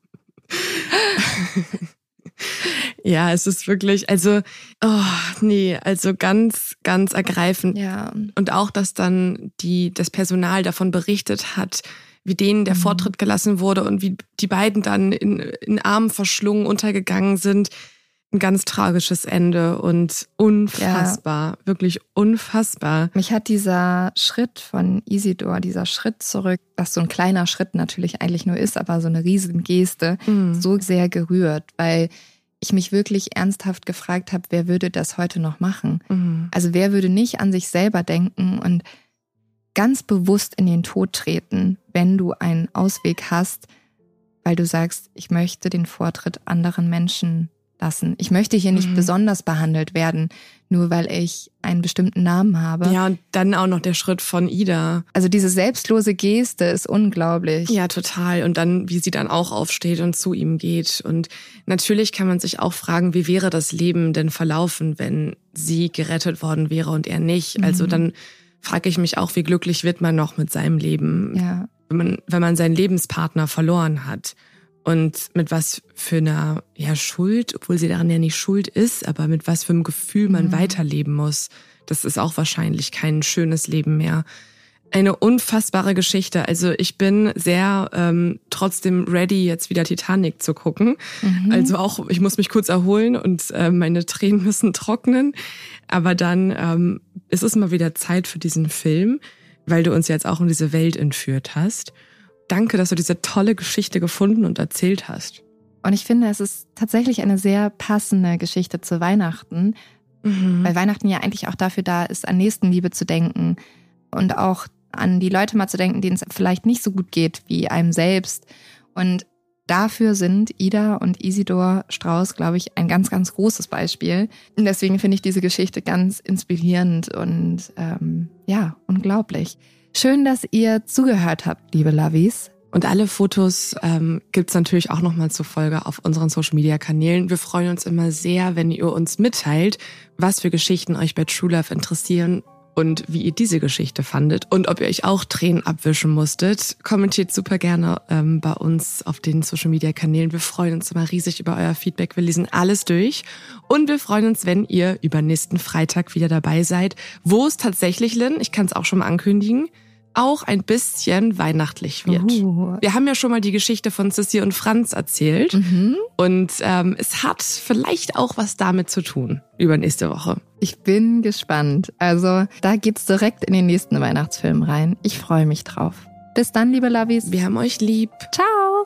Ja, es ist wirklich, also ganz, ganz ergreifend. Ja. Und auch, dass dann das Personal davon berichtet hat, wie denen der Vortritt gelassen wurde und wie die beiden dann in Armen verschlungen untergegangen sind. Ein ganz tragisches Ende und unfassbar, wirklich unfassbar. Mich hat dieser Schritt von Isidor, dieser Schritt zurück, was so ein kleiner Schritt natürlich eigentlich nur ist, aber so eine riesen Geste, so sehr gerührt, weil ich mich wirklich ernsthaft gefragt habe, wer würde das heute noch machen? Also wer würde nicht an sich selber denken und ganz bewusst in den Tod treten, wenn du einen Ausweg hast, weil du sagst, ich möchte den Vortritt anderen Menschen lassen. Ich möchte hier nicht besonders behandelt werden, nur weil ich einen bestimmten Namen habe. Ja, und dann auch noch der Schritt von Ida. Also diese selbstlose Geste ist unglaublich. Ja, total. Und dann, wie sie dann auch aufsteht und zu ihm geht. Und natürlich kann man sich auch fragen, wie wäre das Leben denn verlaufen, wenn sie gerettet worden wäre und er nicht? Also dann frage ich mich auch, wie glücklich wird man noch mit seinem Leben, wenn man seinen Lebenspartner verloren hat. Und mit was für einer Schuld, obwohl sie daran ja nicht schuld ist, aber mit was für einem Gefühl man weiterleben muss. Das ist auch wahrscheinlich kein schönes Leben mehr. Eine unfassbare Geschichte. Also ich bin sehr trotzdem ready, jetzt wieder Titanic zu gucken. Also auch, ich muss mich kurz erholen und meine Tränen müssen trocknen. Aber dann ist es mal wieder Zeit für diesen Film, weil du uns jetzt auch in diese Welt entführt hast. Danke, dass du diese tolle Geschichte gefunden und erzählt hast. Und ich finde, es ist tatsächlich eine sehr passende Geschichte zu Weihnachten, weil Weihnachten ja eigentlich auch dafür da ist, an Nächstenliebe zu denken und auch an die Leute mal zu denken, denen es vielleicht nicht so gut geht wie einem selbst. Und dafür sind Ida und Isidor Strauß, glaube ich, ein ganz, ganz großes Beispiel. Und deswegen finde ich diese Geschichte ganz inspirierend und unglaublich. Schön, dass ihr zugehört habt, liebe Lovies. Und alle Fotos gibt's natürlich auch nochmal zur Folge auf unseren Social-Media-Kanälen. Wir freuen uns immer sehr, wenn ihr uns mitteilt, was für Geschichten euch bei True Love interessieren und wie ihr diese Geschichte fandet und ob ihr euch auch Tränen abwischen musstet. Kommentiert super gerne bei uns auf den Social-Media-Kanälen. Wir freuen uns immer riesig über euer Feedback. Wir lesen alles durch und wir freuen uns, wenn ihr übernächsten Freitag wieder dabei seid, wo es tatsächlich, Lynn, ich kann es auch schon mal ankündigen, auch ein bisschen weihnachtlich wird. Wir haben ja schon mal die Geschichte von Sissi und Franz erzählt und es hat vielleicht auch was damit zu tun übernächste Woche. Ich bin gespannt. Also da geht's direkt in den nächsten Weihnachtsfilm rein. Ich freue mich drauf. Bis dann, liebe Lovies. Wir haben euch lieb. Ciao.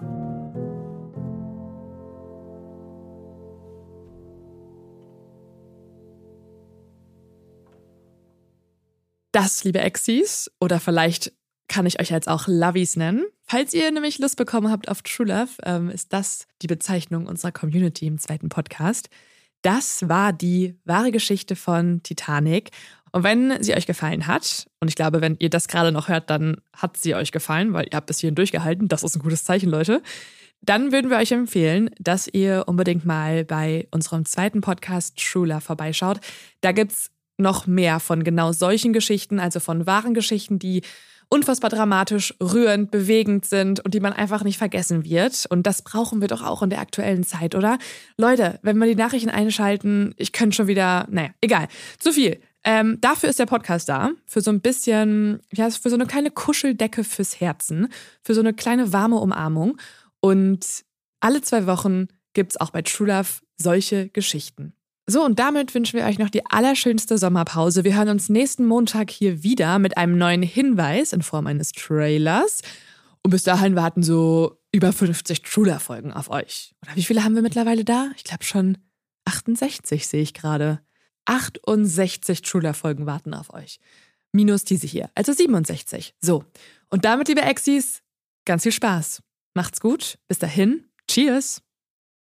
Das, liebe Exis, oder vielleicht kann ich euch jetzt auch Lovies nennen. Falls ihr nämlich Lust bekommen habt auf True Love, ist das die Bezeichnung unserer Community im zweiten Podcast. Das war die wahre Geschichte von Titanic. Und wenn sie euch gefallen hat, und ich glaube, wenn ihr das gerade noch hört, dann hat sie euch gefallen, weil ihr habt bis hierhin durchgehalten. Das ist ein gutes Zeichen, Leute. Dann würden wir euch empfehlen, dass ihr unbedingt mal bei unserem zweiten Podcast True Love vorbeischaut. Da gibt's noch mehr von genau solchen Geschichten, also von wahren Geschichten, die unfassbar dramatisch, rührend, bewegend sind und die man einfach nicht vergessen wird. Und das brauchen wir doch auch in der aktuellen Zeit, oder? Leute, wenn wir die Nachrichten einschalten, ich könnte schon wieder, egal, zu viel. Dafür ist der Podcast da, für so ein bisschen, für so eine kleine Kuscheldecke fürs Herzen, für so eine kleine warme Umarmung. Und alle 2 Wochen gibt's auch bei True Love solche Geschichten. So, und damit wünschen wir euch noch die allerschönste Sommerpause. Wir hören uns nächsten Montag hier wieder mit einem neuen Hinweis in Form eines Trailers. Und bis dahin warten so über 50 True Love-Folgen auf euch. Oder wie viele haben wir mittlerweile da? Ich glaube schon 68 sehe ich gerade. 68 True Love-Folgen warten auf euch. Minus diese hier, also 67. So, und damit, liebe Exis, ganz viel Spaß. Macht's gut, bis dahin, cheers.